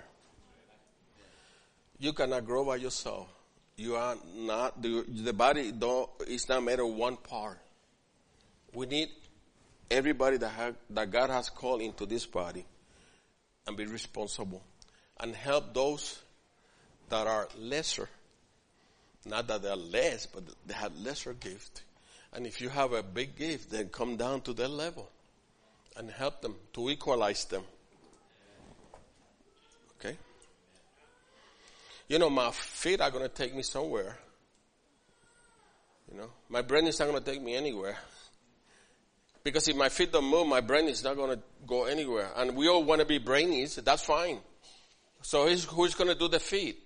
You cannot grow by yourself. You are not, the body is not made of one part. We need everybody that God has called into this body and be responsible and help those that are lesser. Not that they're less, but they have lesser gift. And if you have a big gift, then come down to their level and help them to equalize them. Okay? You know, my feet are going to take me somewhere. You know, my brain is not going to take me anywhere. Because if my feet don't move, my brain is not going to go anywhere. And we all want to be brainies. That's fine. So who's going to do the feet?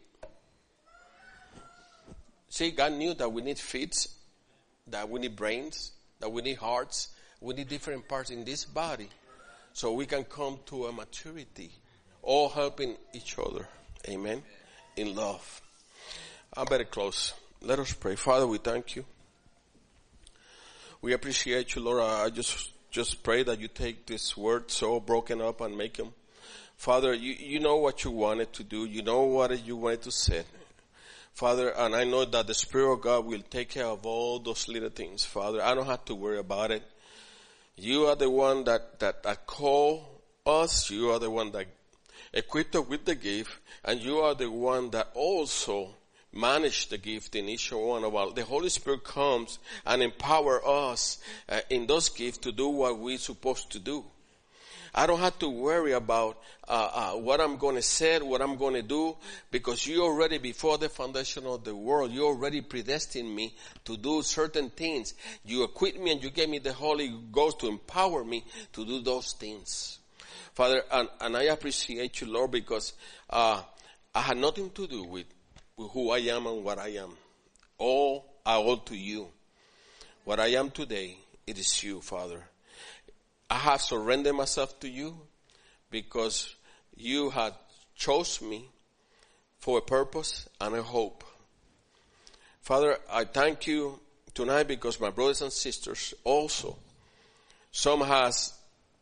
See, God knew that we need feet, that we need brains, that we need hearts. We need different parts in this body so we can come to a maturity, all helping each other. Amen. In love. I better close. Let us pray. Father, we thank you. We appreciate you, Lord. I just pray that you take this word so broken up and make them. Father, you know what you wanted to do. You know what you wanted to say. Father, and I know that the Spirit of God will take care of all those little things. Father, I don't have to worry about it. You are the one that call us. You are the one that equipped us with the gift. And you are the one that also manage the gift in each one of us. The Holy Spirit comes and empower us in those gifts to do what we're supposed to do. I don't have to worry about what I'm going to say, what I'm going to do, because you already, before the foundation of the world, you already predestined me to do certain things. You equipped me and you gave me the Holy Ghost to empower me to do those things. Father, and I appreciate you, Lord, because I had nothing to do with who I am and what I am. All I owe to you. What I am today, it is you, Father. I have surrendered myself to you because you had chose me for a purpose and a hope. Father, I thank you tonight because my brothers and sisters also, some has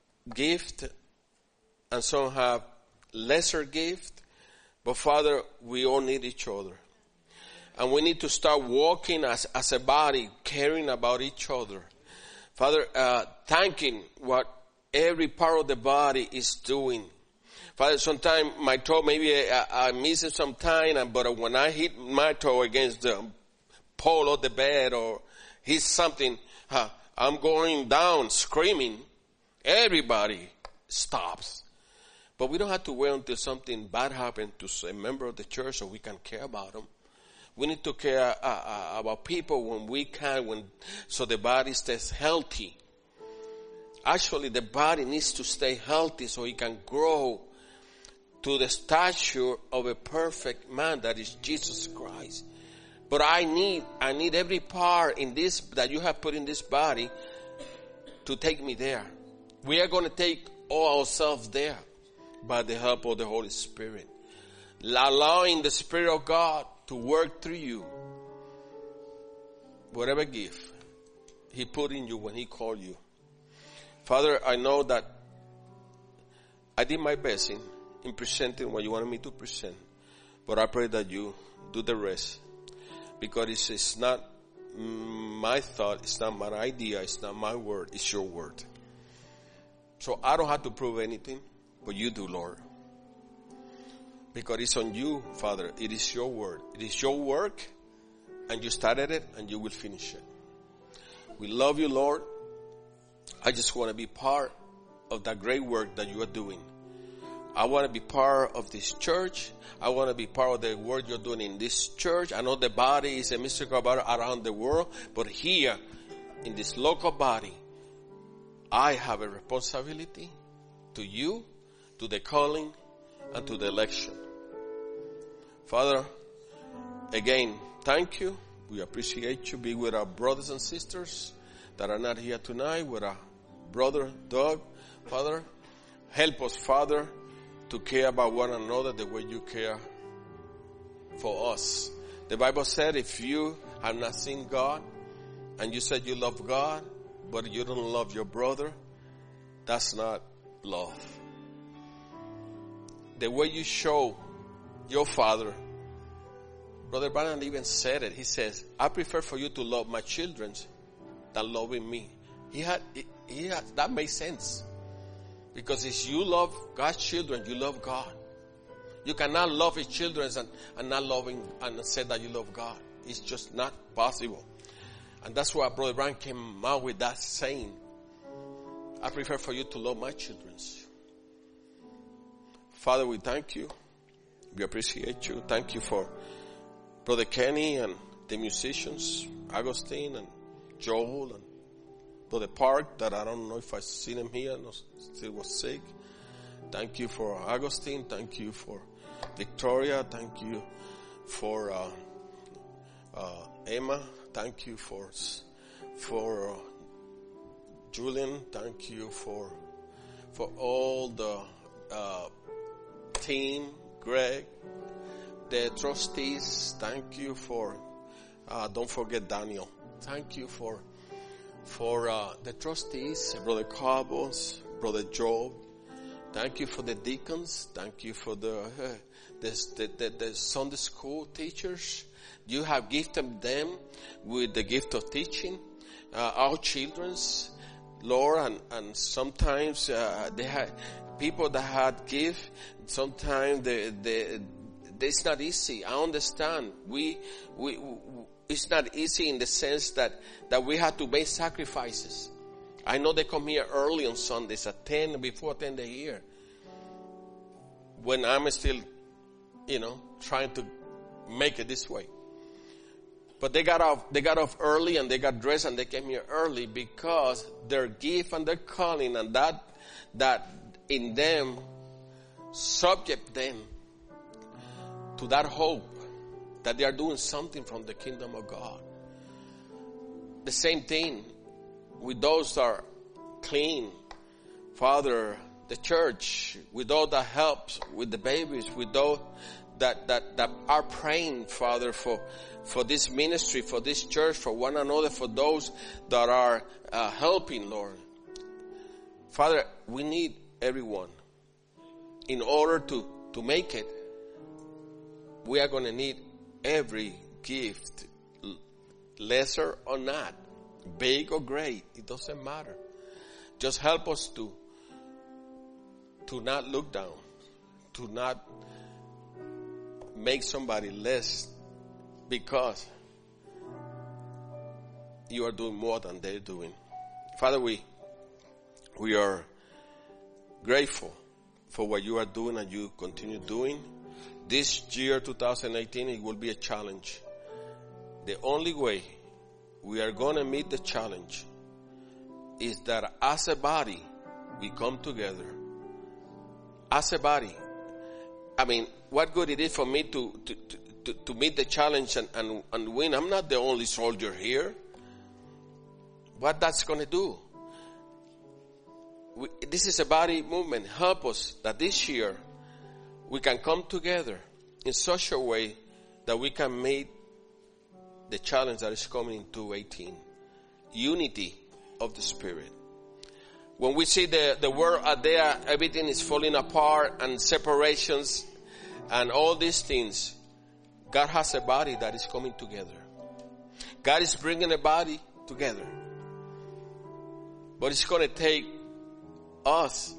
gift and some have lesser gift, but Father, we all need each other. And we need to start walking as a body, caring about each other. Father, thanking what every part of the body is doing. Father, sometimes my toe, maybe I miss it sometime, but when I hit my toe against the pole of the bed or hit something, I'm going down screaming. Everybody stops. But we don't have to wait until something bad happens to a member of the church so we can care about them. We need to care about people when we can, so the body stays healthy. Actually, the body needs to stay healthy so it can grow to the stature of a perfect man, that is Jesus Christ. But I need every part in this that you have put in this body to take me there. We are going to take all ourselves there by the help of the Holy Spirit. Allowing the Spirit of God to work through you. Whatever gift He put in you when He called you. Father, I know that I did my best in presenting what you wanted me to present. But I pray that you do the rest. Because it's not my thought, it's not my idea, it's not my word, it's your word. So I don't have to prove anything, but you do, Lord. Because it's on you, Father. It is your word. It is your work, and you started it, and you will finish it. We love you, Lord. I just want to be part of that great work that you are doing. I want to be part of this church. I want to be part of the work you're doing in this church. I know the body is a mystical body around the world, but here, in this local body, I have a responsibility to you, to the calling, and to the election. Father, again, thank you. We appreciate you. Be with our brothers and sisters that are not here tonight, with our brother Doug. Father, help us, Father, to care about one another the way you care for us. The Bible said if you have not seen God and you said you love God, but you don't love your brother, that's not love. The way you show your Father, Brother Branham even said it. He says, I prefer for you to love my children than loving me. That makes sense. Because if you love God's children, you love God. You cannot love His children and not loving and say that you love God. It's just not possible. And that's why Brother Branham came out with that saying. I prefer for you to love my children. Father, we thank you. We appreciate you. Thank you for Brother Kenny and the musicians, Agustin and Joel and Brother Park, that I don't know if I've seen him here, no, still was sick. Thank you for Agustin. Thank you for Victoria. Thank you for Emma. Thank you for Julian. Thank you for all the team, Greg, the trustees. Thank you for, don't forget Daniel. Thank you for the trustees, Brother Cabos, Brother Job. Thank you for the deacons. Thank you for the Sunday school teachers. You have gifted them with the gift of teaching. Our children's, Lord, and sometimes they had people that had gift. Sometimes it's not easy. I understand. It's not easy in the sense that we have to make sacrifices. I know they come here early on Sundays at 10, before 10 they're here. When I'm still, trying to make it this way. But they got off early and they got dressed and they came here early because their gift and their calling and that in them subject them to that hope that they are doing something from the kingdom of God. The same thing with those that are clean. Father, the church, with all that helps with the babies, with those that are praying, Father, for this ministry, for this church, for one another, for those that are helping, Lord. Father, we need everyone. In order to make it, we are going to need every gift, lesser or not, big or great, it doesn't matter. Just help us to not look down, to not make somebody less because you are doing more than they're doing. Father, we are grateful for what you are doing and you continue doing. This year, 2018, it will be a challenge. The only way we are going to meet the challenge is that as a body, we come together. As a body. I mean, what good it is for me to to meet the challenge and win. I'm not the only soldier here. What that's going to do? This is a body movement. Help us that this year we can come together in such a way that we can meet the challenge that is coming in 2018. Unity of the Spirit. When we see the world out there, everything is falling apart and separations and all these things, God has a body that is coming together. God is bringing a body together. But it's going to take us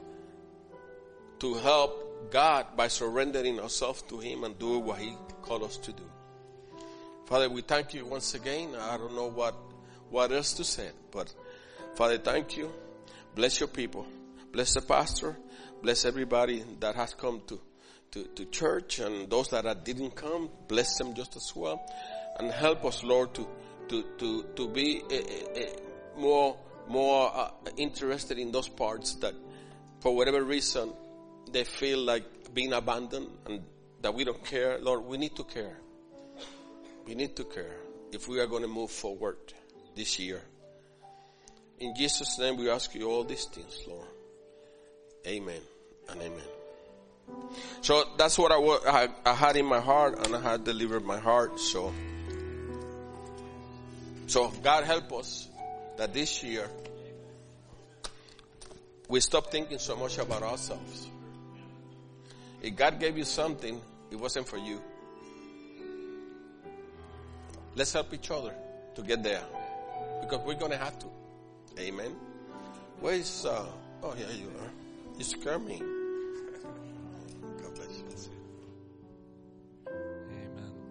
to help God by surrendering ourselves to Him and doing what He called us to do. Father, we thank you once again. I don't know what else to say, but Father, thank you. Bless your people. Bless the pastor. Bless everybody that has come to church, and those that didn't come, bless them just as well. And help us, Lord, to be more interested in those parts that for whatever reason they feel like being abandoned and that we don't care. Lord, we need to care. We need to care if we are going to move forward this year. In Jesus' name we ask you all these things, Lord. Amen and amen. So that's what I had in my heart, and I had delivered my heart. So God help us that this year we stop thinking so much about ourselves. If God gave you something, it wasn't for you. Let's help each other to get there, because we're going to have to. Amen. Where is, oh, here you are. You scare me.